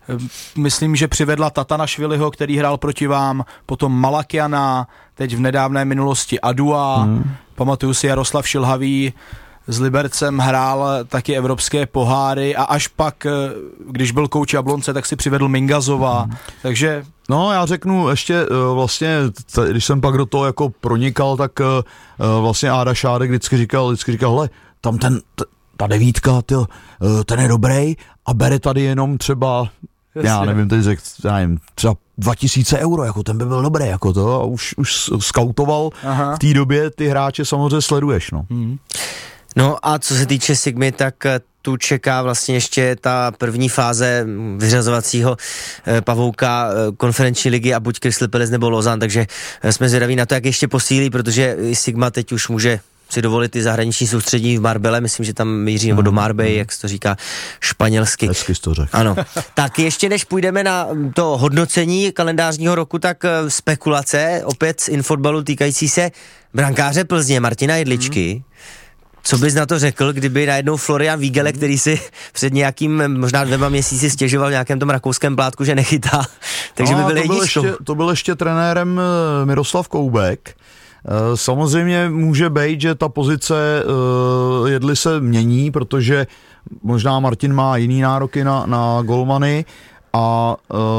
myslím, že přivedla Tatana Šviliho, který hrál proti vám, potom Malakiana, teď v nedávné minulosti Adua, hmm. pamatuju si Jaroslav Šilhavý, s Libercem hrál taky evropské poháry a až pak, když byl kouč Jablonce, tak si přivedl Mingazova, hmm. takže... No, já řeknu ještě vlastně, když jsem pak do toho jako pronikal, tak vlastně Áda Šádek vždycky říkal, vždycky říkal, hele, tam ten, ta devítka, tyjo, ten je dobrý a bere tady jenom třeba já nevím, teď řekl, já nevím, třeba dva tisíce euro, jako ten by byl dobrý, jako to, a už, už skautoval. Aha. V té době ty hráče samozřejmě sleduješ, no. Hmm. No a co se týče Sigmy, tak tu čeká vlastně ještě ta první fáze vyřazovacího pavouka konferenční ligy a buď Crystal Palace nebo Lausanne, takže jsme zvědaví na to, jak ještě posílí, protože Sigma teď už může si dovolit ty zahraniční soustředí v Marbelle, myslím, že tam míří, nebo do Marbella, jak se to říká španělsky. Hezky jsi to řekl. Ano. Tak ještě než půjdeme na to hodnocení kalendářního roku, tak spekulace opět z infotbalu týkající se brankáře Plzně Martina Jedličky. Hmm. Co bys na to řekl, kdyby najednou Florian Wiegele, který si před nějakým možná dvěma měsíci stěžoval v nějakém tom rakouském plátku, že nechytá, takže no, by byl jedničkou. To byl ještě trenérem Miroslav Koubek. Samozřejmě může být, že ta pozice Jedli se mění, protože možná Martin má jiný nároky na, na golmany a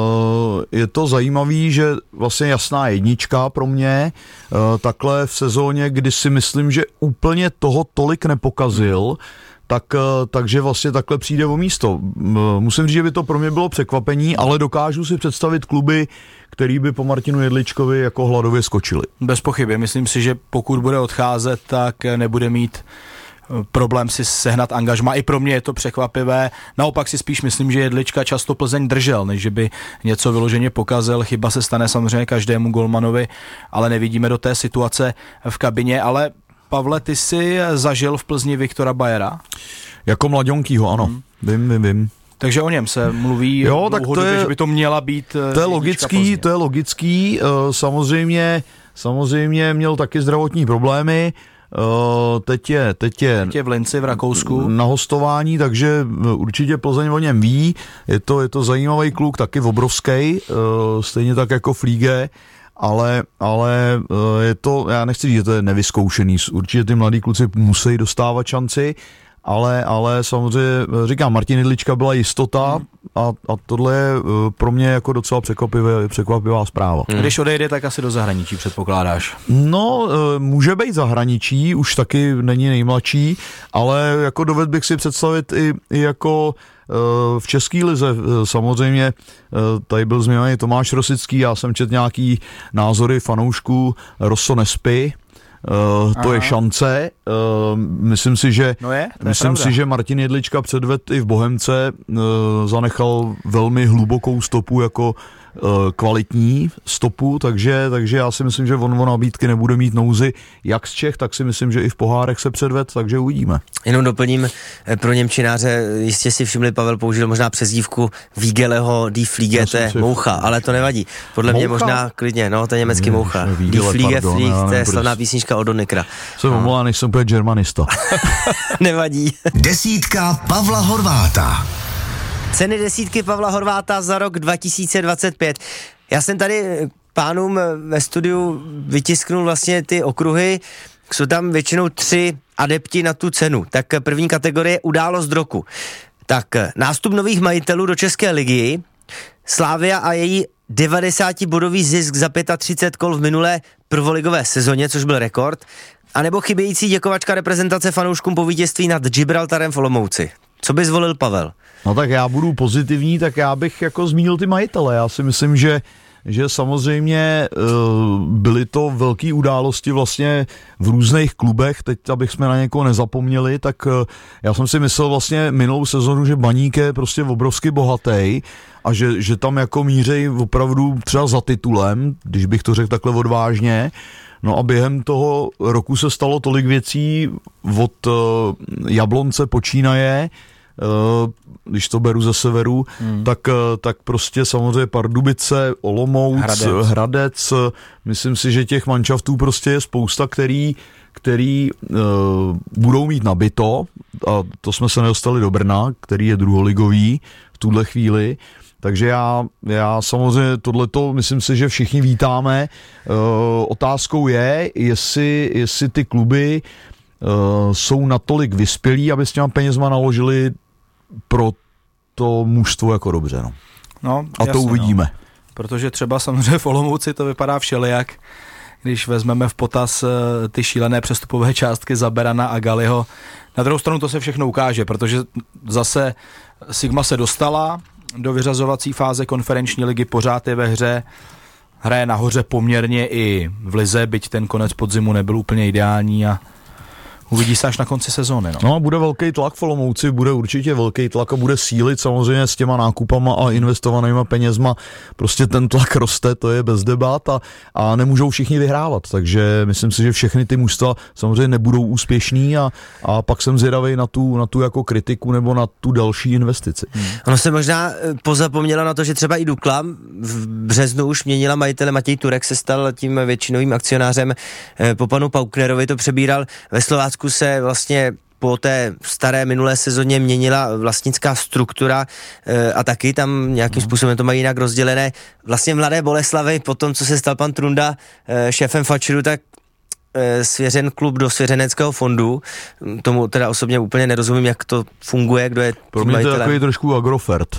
je to zajímavý, že vlastně jasná jednička pro mě takhle v sezóně, kdy si myslím, že úplně toho tolik nepokazil, tak, takže vlastně takhle přijde o místo. Musím říct, že by to pro mě bylo překvapení, ale dokážu si představit kluby, který by po Martinu Jedličkovi jako hladově skočili. Bez pochyby. Myslím si, že pokud bude odcházet, tak nebude mít problém si sehnat angažma. I pro mě je to překvapivé. Naopak si spíš myslím, že Jedlička často Plzeň držel, než že by něco vyloženě pokazil. Chyba se stane samozřejmě každému golmanovi, ale nevidíme do té situace v kabině. Ale Pavle, ty jsi zažil v Plzni Viktora Bayera? Jako mladionkýho, ano. Hmm. Vím, vím, vím. Takže o něm se mluví jo, dlouhodobě, je, že by to měla být to je logický, Plzně. To je logický. Samozřejmě, samozřejmě měl taky zdravotní problémy. Teď je, teď je, teď je v Linci v Rakousku na hostování, takže určitě Plzeň o něm ví. Je to, je to zajímavý kluk, taky obrovský, stejně tak jako Flíge. Ale, ale je to, já nechci říct, že to je nevyzkoušený. Určitě ty mladí kluci musí dostávat šanci, ale, ale samozřejmě, říkám, Martin Jedlička byla jistota hmm. a, a tohle je pro mě jako docela překvapivé, překvapivá zpráva. Hmm. Když odejde, tak asi do zahraničí předpokládáš? No, může být zahraničí, už taky není nejmladší, ale jako dovedl bych si představit i, i jako v české lize. Samozřejmě tady byl zmíněný Tomáš Rosický, já jsem četl nějaký názory fanoušků, Rosso nespí, Uh, to je šance. Uh, myslím si, že no je, myslím si, že Martin Jedlička předved i v Bohemce, uh, zanechal velmi hlubokou stopu jako uh, kvalitní stopu, takže, takže já si myslím, že on o nabídky nebude mít nouzy jak z Čech, tak si myslím, že i v pohárech se předved, takže uvidíme. Jenom doplním pro Němčináře, jistě si všimli, Pavel použil možná přezdívku Wiegeleho Die Fliegete Moucha, ale to nevadí. Podle Moucha? Mě možná klidně, no, to je německý ne, Moucha. Die Fliege, Flieg, to je slavná písnička od Donekra. Jsem no. omluvá, než jsem úplně germanista. Nevadí. Desítka Pavla Horváta. Ceny desítky Pavla Horváta za rok dva tisíce dvacet pět. Já jsem tady pánům ve studiu vytisknul vlastně ty okruhy, jsou tam většinou tři adepti na tu cenu. Tak první kategorie událost roku. Tak nástup nových majitelů do České ligy, Slavia a její devadesátibodový zisk za třicet pět kol v minulé prvoligové sezóně, což byl rekord, anebo chybějící děkovačka reprezentace fanouškům po vítězství nad Gibraltarem v Olomouci. Co by zvolil Pavel? No tak já budu pozitivní, tak já bych jako zmínil ty majitele. Já si myslím, že že samozřejmě uh, byly to velké události vlastně v různých klubech, teď abych jsme na někoho nezapomněli, tak uh, já jsem si myslel vlastně minulou sezonu, že Baník je prostě obrovsky bohatý a že, že tam jako mířej opravdu třeba za titulem, když bych to řekl takhle odvážně. No a během toho roku se stalo tolik věcí, od uh, Jablonce počínaje, Uh, když to beru ze severu, hmm. tak, uh, tak prostě samozřejmě Pardubice, Olomouc, Hradec. Hradec, myslím si, že těch manšaftů prostě je spousta, který, který uh, budou mít nabito, a to jsme se nedostali do Brna, který je druholigový v tuhle chvíli, takže já, já samozřejmě tohleto, myslím si, že všichni vítáme. Uh, otázkou je, jestli, jestli ty kluby uh, jsou natolik vyspělí, aby s těma penězma naložili pro to mužstvo jako dobře. No. No, a jasně, to uvidíme. No. Protože třeba samozřejmě v Olomouci to vypadá všelijak, když vezmeme v potaz uh, ty šílené přestupové částky za Berana a Galiho. Na druhou stranu to se všechno ukáže, protože zase Sigma se dostala, do vyřazovací fáze konferenční ligy, pořád je ve hře, hraje nahoře poměrně i v lize, byť ten konec podzimu nebyl úplně ideální a uvidí se až na konci sezóny. No. no a bude velký tlak v Olomouci, bude určitě velký tlak a bude sílit samozřejmě s těma nákupama a investovanýma penězma. Prostě ten tlak roste, to je bez debat a, a nemůžou všichni vyhrávat. Takže myslím si, že všechny ty mužstva samozřejmě nebudou úspěšný a, a pak jsem zvědavý na tu, na tu jako kritiku nebo na tu další investici. Hmm. Ono se možná pozapomnělo na to, že třeba i Dukla v březnu už měnila majitele. Matěj Turek se stal tím většinovým akcionářem, po panu Pauknerovi to přebíral. Ve Slovácku se vlastně po té staré minulé sezóně měnila vlastnická struktura e, a taky tam nějakým způsobem to mají jinak rozdělené. Vlastně Mladé Boleslavi, po tom, co se stal pan Trunda e, šéfem Fatscheru, tak e, svěřen klub do svěřeneckého fondu. Tomu teda osobně úplně nerozumím, jak to funguje, kdo je pro mě to je takový trošku Agrofert.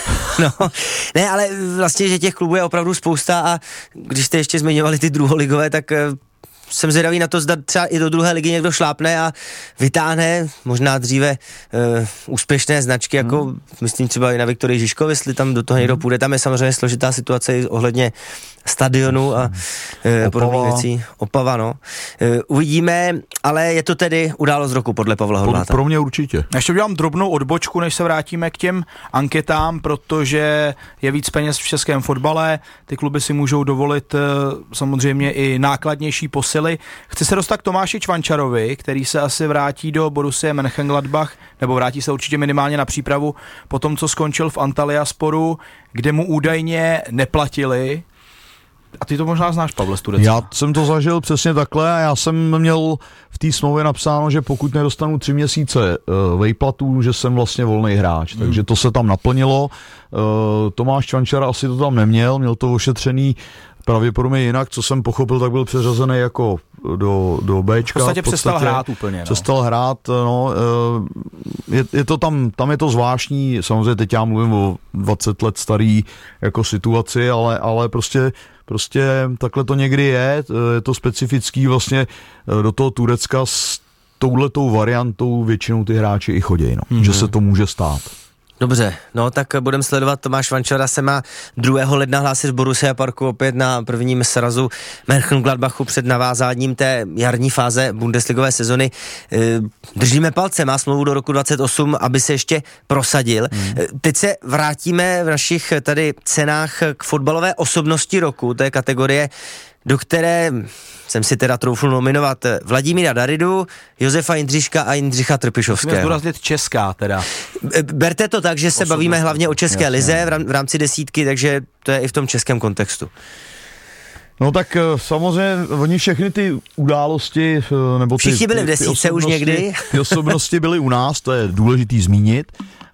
No, ne, ale vlastně, že těch klubů je opravdu spousta a když jste ještě zmiňovali ty druholigové, tak jsem zvědavý na to, zda třeba i do druhé ligy někdo šlápne a vytáhne možná dříve uh, úspěšné značky, jako hmm. myslím třeba i na Viktorii Žižkov, jestli tam do toho někdo půjde. Tam je samozřejmě složitá situace ohledně stadionu a uh, podobných věcí. Opava, no. Uh, uvidíme, ale je to tedy událost roku podle Pavla Horváta. Pro mě určitě. Ještě udělám drobnou odbočku, než se vrátíme k těm anketám, protože je víc peněz v českém fotbale, ty kluby si můžou dovolit uh, samozřejmě i nákladnější posily. Chci se dostat k Tomáši Čvančarovi, který se asi vrátí do Borussia Mönchengladbach, nebo vrátí se určitě minimálně na přípravu po tom, co skončil v Antalyasporu, kde mu údajně neplatili. A ty to možná znáš, Pavle, z Turecka. Já jsem to zažil přesně takhle a já jsem měl v té smlouvě napsáno, že pokud nedostanu tři měsíce uh, vejplatu, že jsem vlastně volný hráč. Hmm. Takže to se tam naplnilo. Uh, Tomáš Čvančar asi to tam neměl, měl to ošetřený pravděpodobně jinak, co jsem pochopil, tak byl přeřazený jako do, do Bčka. V podstatě přestal hrát úplně. No. Přestal hrát, no. Je, je to tam, tam je to zvláštní, samozřejmě teď já mluvím o dvacet let starý jako situaci, ale, ale prostě Prostě takhle to někdy je, je to specifický vlastně do toho Turecka s touhletou variantou většinou ty hráči i chodí, no, mm-hmm. že se to může stát. Dobře, no tak budeme sledovat. Tomáš Čvančara se má druhého ledna hlásit z Borussia Parku opět na prvním srazu Mönchengladbachu před navázáním té jarní fáze bundesligové sezony. Držíme palce, má smlouvu do roku dvacet osm, aby se ještě prosadil. Hmm. Teď se vrátíme v našich tady cenách k fotbalové osobnosti roku, to je kategorie, do které jsem si teda troufl nominovat Vladimíra Daridu, Josefa Jindřiška a Jindřicha Trpišovského. Musíme zdůraznit česká teda. Berte to tak, že se Osobnost. bavíme hlavně o české Jasně. lize v rámci desítky, takže to je i v tom českém kontextu. No tak samozřejmě oni všechny ty události, nebo ty, všichni byli v desítce už někdy. Ty osobnosti byly u nás, to je důležitý zmínit.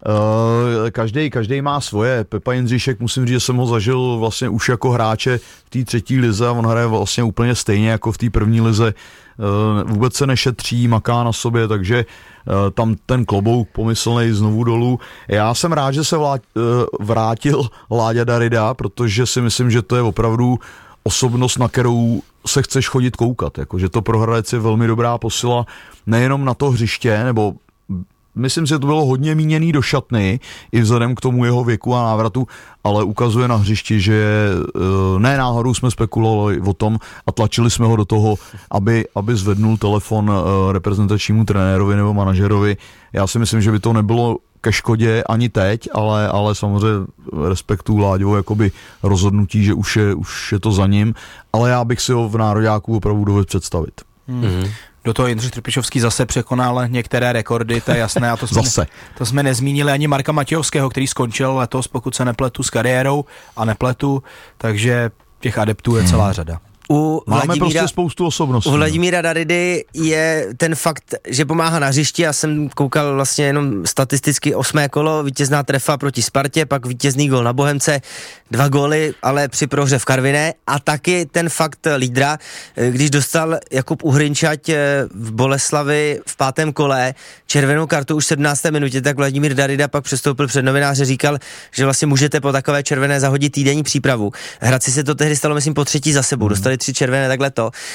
Uh, každý, každý má svoje. Pepa Jindřišek, musím říct, že jsem ho zažil vlastně už jako hráče v té třetí lize a on hraje vlastně úplně stejně jako v té první lize. Uh, vůbec se nešetří, maká na sobě, takže uh, tam ten klobouk pomyslnej znovu dolů. Já jsem rád, že se vlá, uh, vrátil Láďa Darida, protože si myslím, že to je opravdu osobnost, na kterou se chceš chodit koukat. Jako, že to pro hradec je velmi dobrá posila nejenom na to hřiště, nebo myslím si, že to bylo hodně míněný do šatny, i vzhledem k tomu jeho věku a návratu, ale ukazuje na hřišti, že ne náhodou jsme spekulovali o tom a tlačili jsme ho do toho, aby, aby zvednul telefon reprezentačnímu trenérovi nebo manažerovi. Já si myslím, že by to nebylo ke škodě ani teď, ale, ale samozřejmě respektuju Láďovo jakoby rozhodnutí, že už je, už je to za ním, ale já bych si ho v nároďáku opravdu dovedl představit. Hmm. Do toho Jindřich Trpišovský zase překonal některé rekordy, to je jasné, a to jsme, zase. to jsme nezmínili ani Marka Matějovského, který skončil letos, pokud se nepletu, s kariérou a nepletu, takže těch adeptů je celá řada. U Máme Vladimíra, prostě spoustu osobností. U Vladimíra Daridy je ten fakt, že pomáhá na hřišti. Já jsem koukal vlastně jenom statisticky osmé kolo, vítězná trefa proti Spartě, pak vítězný gól na Bohemce, dva góly, ale při prohře v Karviné a taky ten fakt lídra, když dostal Jakub Uhrinčať v Boleslavi v pátém kole červenou kartu už v sedmnácté minutě, tak Vladimír Darida pak přestoupil před novináře, říkal, že vlastně můžete po takové červené zahodit týdenní přípravu. Hradci se to tehdy stalo, myslím, po třetí za sebou, dostali tři červené, takhle to.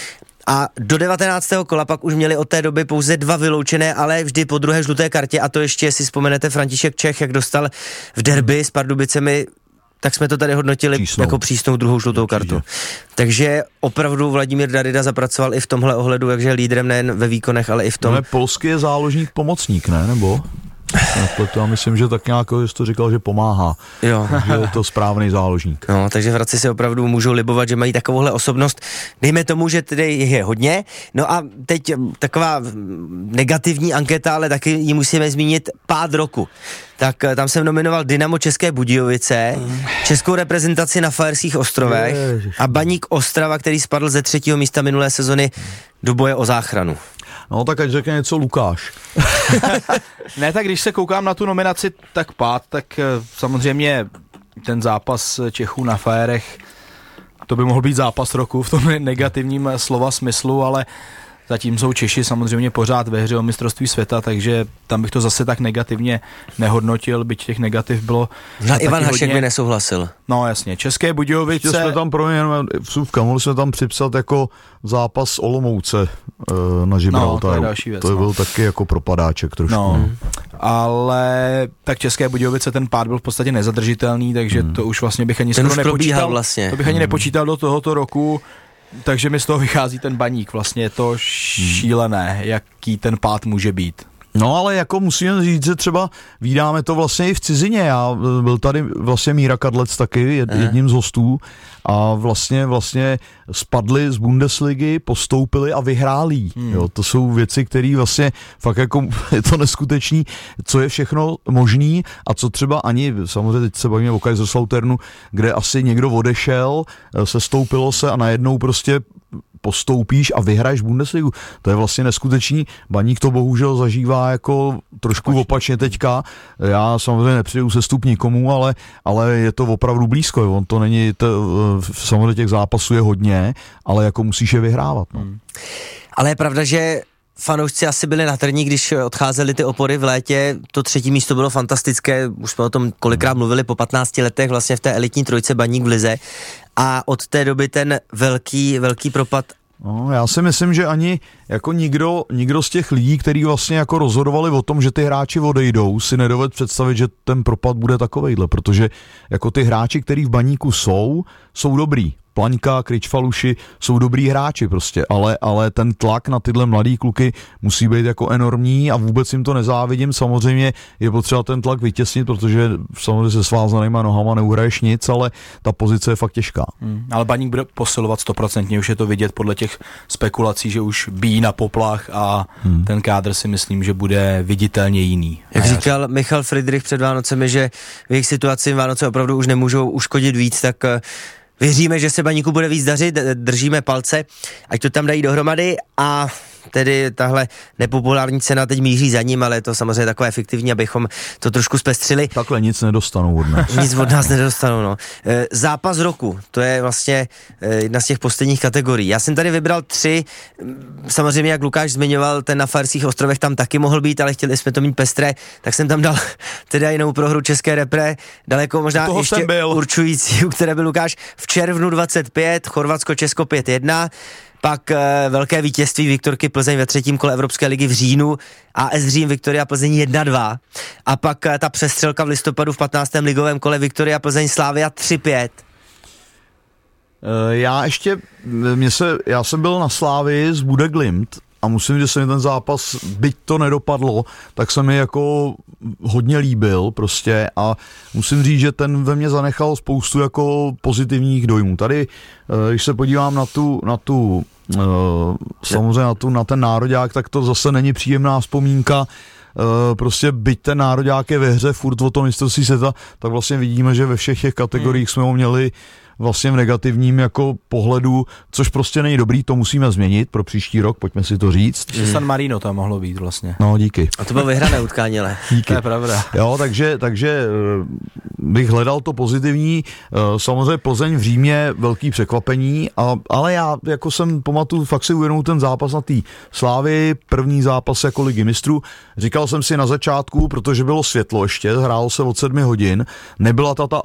A do devatenáctého kola pak už měli od té doby pouze dva vyloučené, ale vždy po druhé žluté kartě, a to ještě si vzpomenete František Čech, jak dostal v derby s Pardubicemi, tak jsme to tady hodnotili přísnou. jako přísnou druhou žlutou kartu. Takže opravdu Vladimír Darida zapracoval i v tomhle ohledu, jakže je lídrem nejen ve výkonech, ale i v tom. Ale polský je záložník pomocník, ne? Nebo? Já myslím, že tak nějak jsi to říkal, že pomáhá. Jo. Že je to správný záložník. No, takže v Hradci si opravdu můžou libovat, že mají takovouhle osobnost. Dejme tomu, že tedy je hodně. No a teď taková negativní anketa, ale taky ji musíme zmínit, pád roku. Tak tam jsem nominoval Dynamo České Budějovice, českou reprezentaci na Faerských ostrovech a Baník Ostrava, který spadl ze třetího místa minulé sezony do boje o záchranu. No tak ať řekne něco Lukáš. Ne, tak když se koukám na tu nominaci, tak pád, tak samozřejmě ten zápas Čechů na Faerech, to by mohl být zápas roku v tom negativním slova smyslu, ale zatím jsou Češi samozřejmě pořád ve hře o mistrovství světa, takže tam bych to zase tak negativně nehodnotil, byť těch negativ bylo. Na Ivan Hašek hodně... by nesouhlasil. No jasně, České Budějovice. Ještě jsme tam pro mě jenom vsuvka, mohli jsme tam připsat jako zápas Olomouce e, na Gibraltaru. No, to je další věc. To byl no. taky jako propadáček trošku. No, hmm. ale tak České Budějovice ten pád byl v podstatě nezadržitelný, takže hmm. to už vlastně bych ani skoro nepočítal. Vlastně. To bych ani hmm. nepočítal do tohoto roku. Takže mi z toho vychází ten Baník, vlastně je to šílené, jaký ten pád může být. No ale jako musíme říct, že třeba vídáme to vlastně i v cizině. Já byl tady vlastně Míra Kadlec taky, jed, jedním z hostů a vlastně vlastně spadli z Bundesligy, postoupili a vyhráli. Hmm. Jo, to jsou věci, které vlastně fakt jako je to neskutečný, co je všechno možný a co třeba ani, samozřejmě teď se bavíme o Kaiserslauternu, kde asi někdo odešel, sestoupilo se a najednou prostě postoupíš a vyhraješ Bundesligu. To je vlastně neskutečný. Baník to bohužel zažívá jako trošku opačně, opačně teďka. Já samozřejmě nepřijdu sestup nikomu, ale, ale je to opravdu blízko. On to není, to, samozřejmě těch zápasů je hodně, ale jako musíš je vyhrávat. No. Hmm. Ale je pravda, že fanoušci asi byli na trní, když odcházely ty opory v létě. To třetí místo bylo fantastické. Už jsme o tom kolikrát mluvili po patnácti letech vlastně v té elitní trojce Baník v lize. A od té doby ten velký, velký propad. No, já si myslím, že ani jako nikdo, nikdo z těch lidí, kteří vlastně jako rozhodovali o tom, že ty hráči odejdou, si nedoved představit, že ten propad bude takovejhle, protože jako ty hráči, kteří v Baníku jsou, jsou dobrý. Plaňka, Kričfaluši jsou dobrý hráči prostě, ale, ale ten tlak na tyhle mladý kluky musí být jako enormní a vůbec jim to nezávidím. Samozřejmě je potřeba ten tlak vytěsnit, protože samozřejmě se svázanýma nohama neuhraješ nic, ale ta pozice je fakt těžká. Hmm, ale Baník bude posilovat stoprocentně, už je to vidět podle těch spekulací, že už bíjí na poplach a hmm. ten kádr si myslím, že bude viditelně jiný. Jak říkal Michal Friedrich před Vánocemi, že v jejich situaci Vánoce opravdu už nemůžou uškodit víc, tak věříme, že se Baníku bude víc dařit, držíme palce, ať to tam dají dohromady a tedy tahle nepopulární cena teď míří za ním, ale je to samozřejmě takové efektivní, abychom to trošku zpestřili. Takhle nic nedostanou od nás. Nic od nás nedostanou, no. E, zápas roku, to je vlastně e, jedna z těch posledních kategorií. Já jsem tady vybral tři, samozřejmě jak Lukáš zmiňoval, ten na Faerských ostrovech tam taky mohl být, ale chtěli jsme to mít pestré, tak jsem tam dal teda jinou prohru české repre, daleko možná ještě určující, u které byl Lukáš v červnu dvacet pět, Chorvatsko-Česko pět jedna, pak e, velké vítězství Viktorky Plzeň ve třetím kole Evropské ligy v říjnu, A S Řím Viktoria Plzeň jedna dva a pak e, ta přestřelka v listopadu v patnáctém ligovém kole Viktoria Plzeň Slavia tři pět. E, já ještě, mě se, já jsem byl na Slávii z Bude Glimt a musím říct, že se mi ten zápas, byť to nedopadlo, tak se mi jako hodně líbil prostě a musím říct, že ten ve mně zanechal spoustu jako pozitivních dojmů. Tady, když se podívám na tu, na tu samozřejmě na, tu, na ten nároďák, tak to zase není příjemná vzpomínka. Prostě byť ten nároďák je ve hře furt o tom mistrovství světa, tak vlastně vidíme, že ve všech těch kategoriích jsme ho měli vlastně v negativním jako pohledu, což prostě není dobrý, to musíme změnit pro příští rok, pojďme si to říct. Že San Marino tam mohlo být vlastně. No, díky. A to bylo vyhrané utkání, ale. Díky. To je pravda. Jo, takže, takže bych hledal to pozitivní. Samozřejmě Plzeň v Římě velký překvapení, a, ale já jako jsem pamatuju, fakt si uvědomil ten zápas na té Slávii, první zápas jako ligy mistrů. Říkal jsem si na začátku, protože bylo světlo ještě, hrálo se od sedmi hodin, nebyla ta ta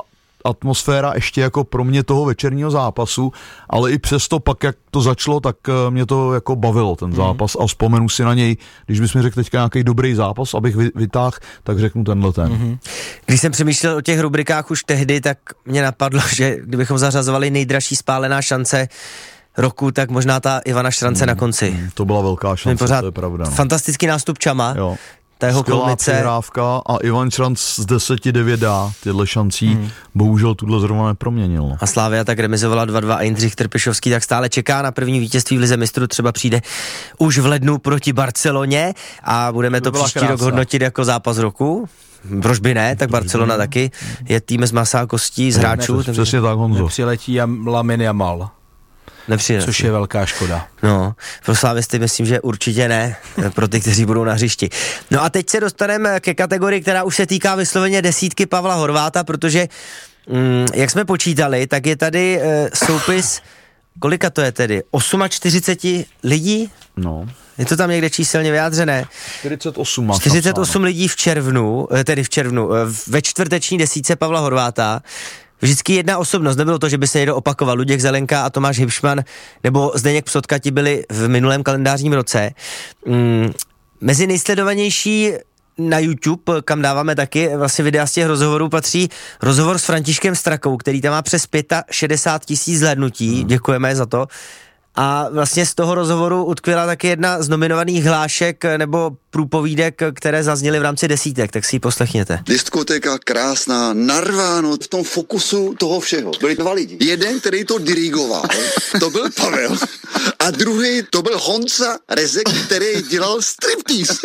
atmosféra ještě jako pro mě toho večerního zápasu, ale i přesto pak, jak to začalo, tak mě to jako bavilo ten zápas a vzpomenu si na něj, když bys mi řekl teďka nějaký dobrý zápas, abych vytáhl, tak řeknu tenhle ten. Mm-hmm. Když jsem přemýšlel o těch rubrikách už tehdy, tak mě napadlo, že kdybychom zařazovali nejdražší spálená šance roku, tak možná ta Ivana Šrance mm, na konci. Mm, to byla velká šance, to je pravda. No. Fantastický nástup Čama. Jo. Ta jeho skvělá přihrávka a Ivan Šranc z deseti devět dá tyhle šancí, hmm. bohužel tuhle zrovna neproměnil. No. A Slavia tak remizovala dva dva a Jindřich Trpišovský tak stále čeká na první vítězství v lize mistrů, třeba přijde už v lednu proti Barceloně a budeme to, to příští krása. rok hodnotit jako zápas roku. Proč by ne, tak Barcelona taky je tým z masa a kostí, z hráčů. Ne, přesně tak, Honzo. Nepřiletí Lamine Yamal. Nepřijde. Což je velká škoda. No, pro slávisty myslím, že určitě ne, pro ty, kteří budou na hřišti. No a teď se dostaneme ke kategorii, která už se týká vysloveně desítky Pavla Horváta, protože, mm, jak jsme počítali, tak je tady e, soupis, kolika to je tedy? čtyřicet osm lidí? No. Je to tam někde číselně vyjádřené? čtyřicet osm. čtyřicet osm lidí v červnu, tedy v červnu, ve čtvrteční desítce Pavla Horváta. Vždycky jedna osobnost, nebylo to, že by se někdo opakoval. Luděk Zelenka a Tomáš Hybšman nebo Zdeněk Psotka ti byli v minulém kalendářním roce. Mm, mezi nejsledovanější na YouTube, kam dáváme taky vlastně videa z těch rozhovorů, patří rozhovor s Františkem Strakou, který tam má přes šedesát pět tisíc zhlédnutí, hmm. děkujeme za to. A vlastně z toho rozhovoru utkvěla taky jedna z nominovaných hlášek nebo průpovídek, které zazněly v rámci desítek, tak si ji poslechněte. Diskotéka krásná, narváno v tom fokusu toho všeho. Byli dva lidi. Jeden, který to dirigoval, to byl Pavel, a druhý, to byl Honza Rezek, který dělal striptease.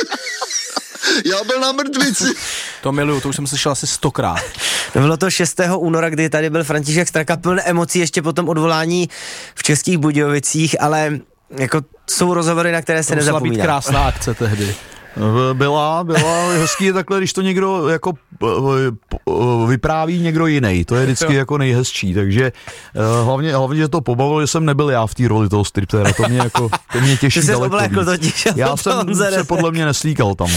Já byl na mrtvici. To miluju, to už jsem slyšel asi stokrát. No bylo to šestého února, kdy tady byl František Straka plný emocí ještě po tom odvolání v Českých Budějovicích, ale jako jsou rozhovory, na které se nezapomíná. To musela být krásná akce tehdy. Byla, byla hezký je takhle, když to někdo jako vypráví někdo jiný, to je vždycky jako nejhezčí, takže hlavně, hlavně, že to pobavilo, že jsem nebyl já v té roli toho striptéra, to mě jako, to mě těší daleko víc. Já jsem se podle mě neslíkal tam.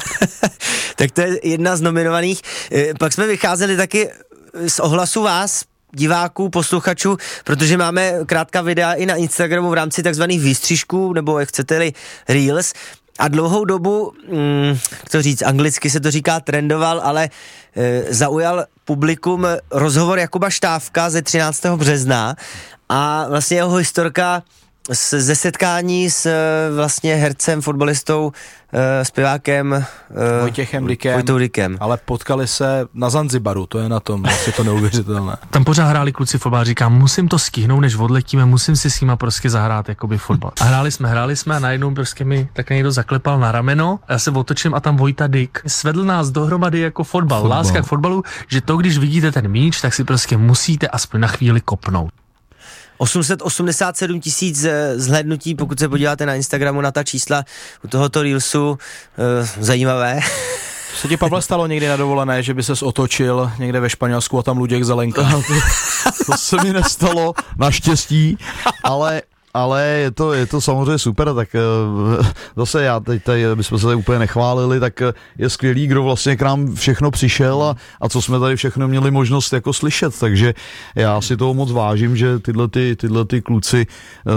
Tak to je jedna z nominovaných, pak jsme vycházeli taky z ohlasu vás, diváků, posluchačů, protože máme krátká videa i na Instagramu v rámci takzvaných výstřižků, nebo jak chcete-li Reels. A dlouhou dobu, mm, to říct, anglicky se to říká trendoval, ale e, zaujal publikum rozhovor Jakuba Štávka ze třináctého března a vlastně jeho historka z, ze setkání s vlastně hercem, fotbalistou, e, zpěvákem e, Vojtěchem Dykem, Vojtou Dykem. Ale potkali se na Zanzibaru, to je na tom, vlastně to neuvěřitelné. Tam pořád hráli kluci fotbal, říkám, musím to stihnout, než odletíme, musím si s nima prostě zahrát jakoby fotbal. A hráli jsme, hráli jsme a najednou prostě mi tak někdo zaklepal na rameno a já se otočím a tam Vojta Dyk svedl nás dohromady jako fotbal, fotbal. Láska k fotbalu, že to, když vidíte ten míč, tak si prostě musíte aspoň na chvíli kopnout. osm set osmdesát sedm tisíc zhlédnutí, pokud se podíváte na Instagramu na ta čísla u tohoto Reelsu, e, zajímavé. Co ti, Pavle, stalo někdy na dovolené, že by ses otočil někde ve Španělsku a tam Luděk Zelenka? To, to se mi nestalo, naštěstí, ale... Ale je to, je to samozřejmě super, tak zase já teď tady, bychom se tady úplně nechválili, tak je skvělý, kdo vlastně k nám všechno přišel a, a co jsme tady všechno měli možnost jako slyšet, takže já si toho moc vážím, že tyhle, ty, tyhle ty kluci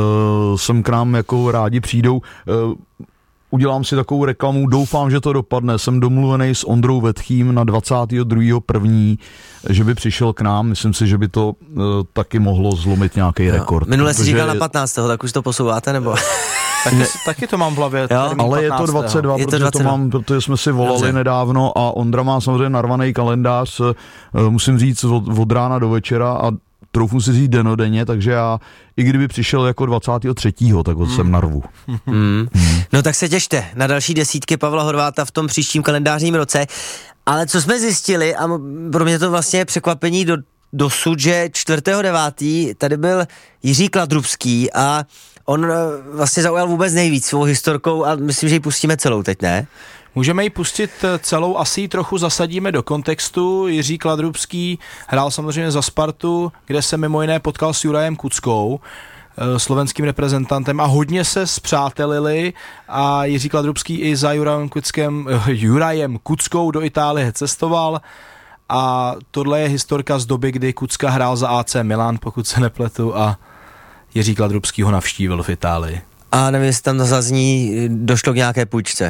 uh, sem k nám jako rádi přijdou. Uh, Udělám si takovou reklamu, doufám, že to dopadne. Jsem domluvený s Ondrou Vetchým na dvacátého druhého prvního že by přišel k nám. Myslím si, že by to uh, taky mohlo zlomit nějaký rekord. Minule si říkal na patnáctého tak už to posouváte, nebo? taky, taky to mám v hlavě. Ale je to dvacet dva, je to protože, dvacet dva. To mám, protože jsme si volali Dobře. nedávno a Ondra má samozřejmě narvaný kalendář, uh, musím říct, od, od rána do večera a troufnu si říct denodenně, takže já, i kdyby přišel jako dvacátého třetího tak hmm. jsem narvu. Hmm. Hmm. No tak se těšte na další desítky Pavla Horváta v tom příštím kalendářním roce. Ale co jsme zjistili, a pro mě to vlastně je překvapení do, dosud, že čtvrtého devátého tady byl Jiří Kladrubský a on vlastně zaujal vůbec nejvíc svou historkou a myslím, že ji pustíme celou teď, ne? Můžeme ji pustit celou, asi ji trochu zasadíme do kontextu. Jiří Kladrubský hrál samozřejmě za Spartu, kde se mimo jiné potkal s Jurajem Kuckou, slovenským reprezentantem, a hodně se spřátelili a Jiří Kladrubský i za Jurajem, Kuckem, Jurajem Kuckou do Itálie cestoval a tohle je historka z doby, kdy Kucka hrál za A C Milan, pokud se nepletu, a Jiří Kladrubský ho navštívil v Itálii. A nevím, jestli tam zazní, došlo k nějaké půjčce.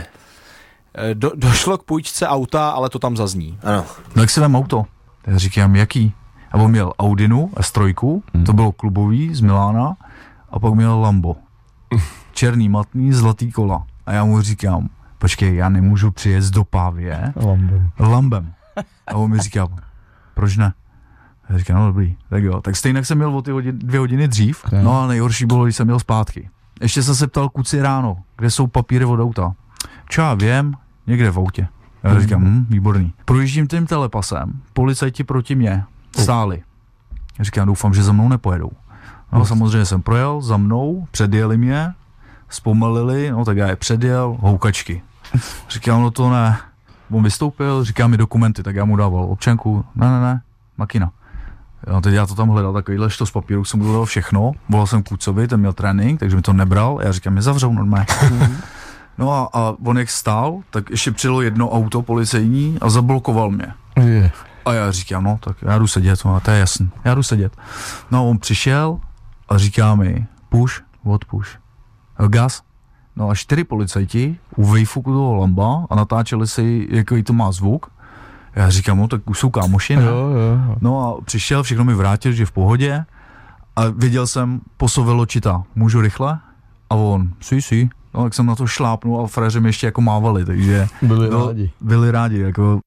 Do, došlo k půjčce auta, ale to tam zazní. Ano. No jak si vem auto? Já říkám, jaký? A on měl Audinu S tři, hmm. to bylo klubový z Milána, a pak měl Lambo. Černý, matný, zlatý kola. A já mu říkám, počkej, já nemůžu přijet do Pávě Lambem. Lambem. A on mi říká, proč ne? Já říkám, no dobrý, tak jo. Tak stejně jsem měl o ty hodin, dvě hodiny dřív, okay. No a nejhorší bylo, když jsem měl zpátky. Ještě jsem se ptal kluci ráno, kde jsou papíry od auta. Čo já vím, někde v autě. Já mm. říkám, hm, výborný. Projíždím tím telepasem, policajti proti mě stáli. Já říkám, doufám, že za mnou nepojedou. No samozřejmě jsem projel, za mnou, předjeli mě, zpomalili, no tak já je předjel, houkačky. Říkám, no to ne. On vystoupil, říká mi dokumenty, tak já mu dával občanku, ne, ne, ne, makina. No, teď já to tam hledal, takovýhle štos papíru, jsem mu dal všechno, volal jsem Kucovi, ten měl trénink, takže mi to nebral, já říkám, mě zavřou normálně. No a, a on jak stál, tak ještě přijelo jedno auto policejní a zablokoval mě. Je. A já říkám, no tak já jdu sedět, no, to je jasný, já jdu sedět. No a on přišel a říká mi, push, what push, gas. No a čtyři policajti u vejfuku toho Lamba a natáčeli si, jaký to má zvuk. Já říkám, no tak už jsou kámoši, ne? Jo, jo. No a přišel, všechno mi vrátil, že v pohodě a viděl jsem, posovil očita, můžu rychle? A on, si, si. No tak jsem na to šlápnul a frajeři mi ještě jako mávali, takže... Byli no, rádi. Byli rádi, jako...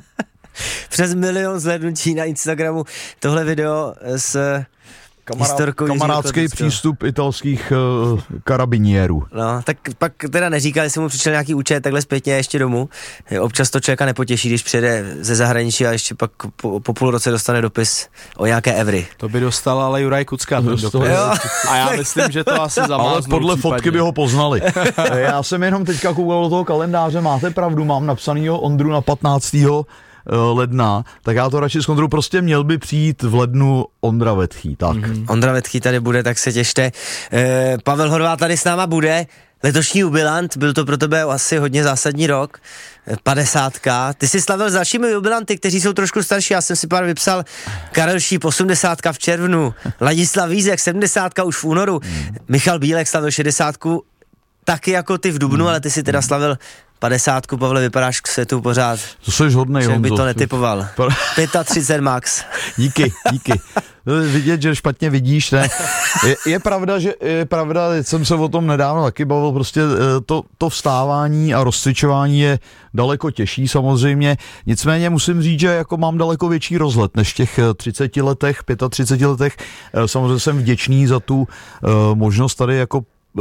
Přes milion zhlédnutí na Instagramu tohle video s... Kamarád, kamarádský přístup italských uh, karabiniérů. No, tak pak teda neříkal, jestli mu přišel nějaký účet takhle zpětně ještě domů. Občas to člověka nepotěší, když přijede ze zahraničí a ještě pak po, po půl roce dostane dopis o nějaké evry. To by dostal ale Juraj Kucka ten dopis. A já myslím, že to asi zamáznul. Ale podle případně. Fotky by ho poznali. Já jsem jenom teďka koukal do toho kalendáře, máte pravdu, mám napsanýho Ondru na patnáctého ledna, tak já to radši zkontroluji, prostě měl by přijít v lednu Ondra Vetchý, tak. Mm-hmm. Ondra Vetchý tady bude, tak se těšte. E, Pavel Horváth tady s náma bude, letošní jubilant, byl to pro tebe asi hodně zásadní rok, padesátka. Ty jsi slavil s dalšími jubilanty, kteří jsou trošku starší, já jsem si pár vypsal, Karel Šíp, osmdesátka v červnu, Ladislav Vízek, sedmdesátka už v únoru, mm. Michal Bílek slavil šedesátku, taky jako ty v dubnu, mm. ale ty si teda slavil padesátku, Pavle, vypadáš k světu pořád. To jsi hodnej, Honzo. Honzo. By to netypoval. třicet pět max. Díky, díky. Vidět, že špatně vidíš, ne? Je, je pravda, že je pravda, jsem se o tom nedávno taky bavil, prostě to, to vstávání a rozcvičování je daleko těžší samozřejmě, nicméně musím říct, že jako mám daleko větší rozhled než v těch třiceti letech, třiceti pěti letech, samozřejmě jsem vděčný za tu uh, možnost tady jako uh,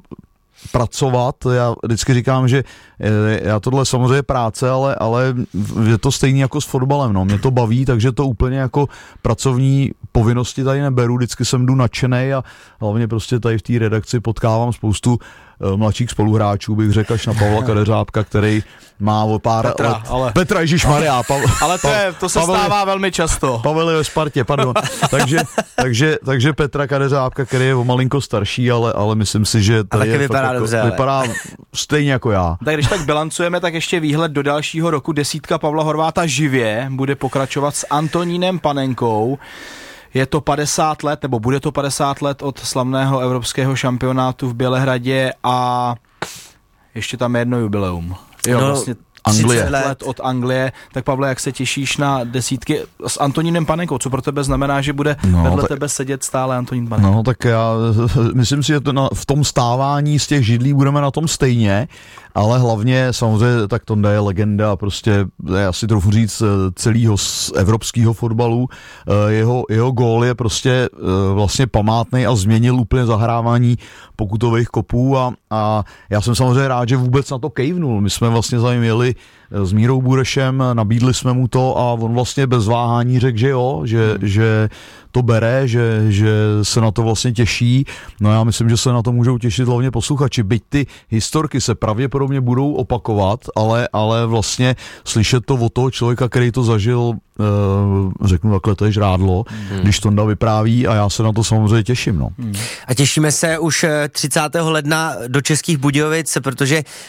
pracovat. Já vždycky říkám, že já tohle samozřejmě práce, ale, ale je to stejný jako s fotbalem, no. Mě to baví, takže to úplně jako pracovní povinnosti tady neberu, vždycky jsem jdu nadšenej a hlavně prostě tady v té redakci potkávám spoustu uh, mladších spoluhráčů, bych řekl, až na Pavla Kadeřábka, který má o pár Petra, let. Ale... Petra, ježišmarja. Pav... ale to, je, to se Pavel stává je... velmi často. Pavel je ve Spartě, pardon. takže, takže, takže Petra Kadeřábka, který je o malinko starší, ale, ale myslím si, že tady je vypadá jako, dobře, vypadá stejně jako já. Tak když tak bilancujeme, tak ještě výhled do dalšího roku. Desítka Pavla Horváta živě bude pokračovat s Antonínem Panenkou. Je to padesát let, nebo bude to padesát let od slavného evropského šampionátu v Bělehradě a ještě tam je jedno jubileum. Jo, no, vlastně Anglie. třicet let od Anglie. Tak Pavle, jak se těšíš na desítky s Antonínem Panenkou? Co pro tebe znamená, že bude no, vedle tak, tebe sedět stále Antonín Panenka? No tak já myslím si, že to na, v tom stávání z těch židlí budeme na tom stejně, ale hlavně samozřejmě tak Tonda je legenda, prostě já si trochu říct celého evropského fotbalu. Jeho, jeho gól je prostě vlastně památný a změnil úplně zahrávání pokutových kopů a, a já jsem samozřejmě rád, že vůbec na to kejvnul. My jsme vlastně za ním jeli s Mírou Burešem, nabídli jsme mu to a on vlastně bez váhání řekl, že jo, že, hmm. že to bere, že, že se na to vlastně těší. No já myslím, že se na to můžou těšit hlavně posluchači. Byť ty historky se pravděpodobně budou opakovat, ale, ale vlastně slyšet to od toho člověka, který to zažil, eh, řeknu takhle, to je žrádlo, hmm. když Tonda vypráví a já se na to samozřejmě těším. No. Hmm. A těšíme se už třicátého ledna do Českých Budějovic, protože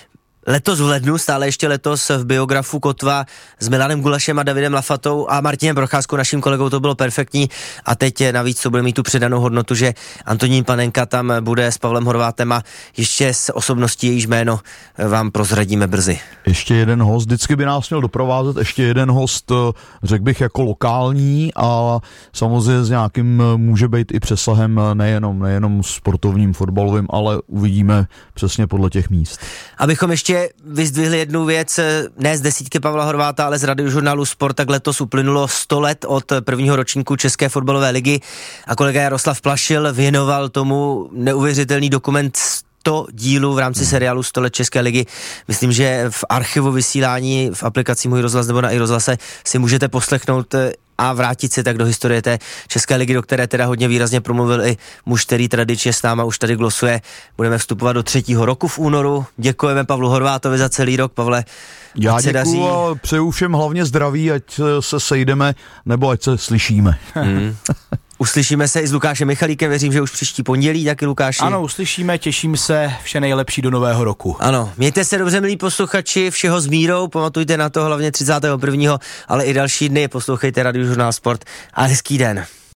letos v lednu, stále ještě letos v biografu Kotva s Milanem Gulašem a Davidem Lafatou a Martinem Procházkou, naším kolegou, to bylo perfektní a teď navíc to bude mít tu předanou hodnotu, že Antonín Panenka tam bude s Pavlem Horvátem a ještě s osobností, jejíž jméno vám prozradíme brzy. Ještě jeden host, vždycky by nás měl doprovázet, ještě jeden host, řekl bych, jako lokální a samozřejmě s nějakým může být i přesahem nejenom, nejenom sportovním, fotbalovým, ale uvidíme přesně podle těch míst. Abychom ještě vyzdvihli jednu věc, ne z desítky Pavla Horváta, ale z radiožurnálu Sport, tak letos uplynulo sto let od prvního ročníku České fotbalové ligy a kolega Jaroslav Plašil věnoval tomu neuvěřitelný dokument sto dílů v rámci seriálu sto let České ligy. Myslím, že v archivu vysílání v aplikaci Můj rozhlas nebo na iRozhlase si můžete poslechnout a vrátit se tak do historie té České ligy, do které teda hodně výrazně promluvil i muž, který tradičně s náma už tady glosuje. Budeme vstupovat do třetího roku v únoru. Děkujeme Pavlu Horvátovi za celý rok. Pavle, já děkuju a přeju všem hlavně zdraví, ať se sejdeme, nebo ať se slyšíme. Hmm. Uslyšíme se i s Lukášem Michalíkem, věřím, že už příští pondělí, taky Lukáši. Ano, uslyšíme, těším se, vše nejlepší do nového roku. Ano, mějte se dobře, milí posluchači, všeho s mírou, pamatujte na to hlavně třicátého prvního ale i další dny, poslouchejte Radiožurnál Sport a hezký den.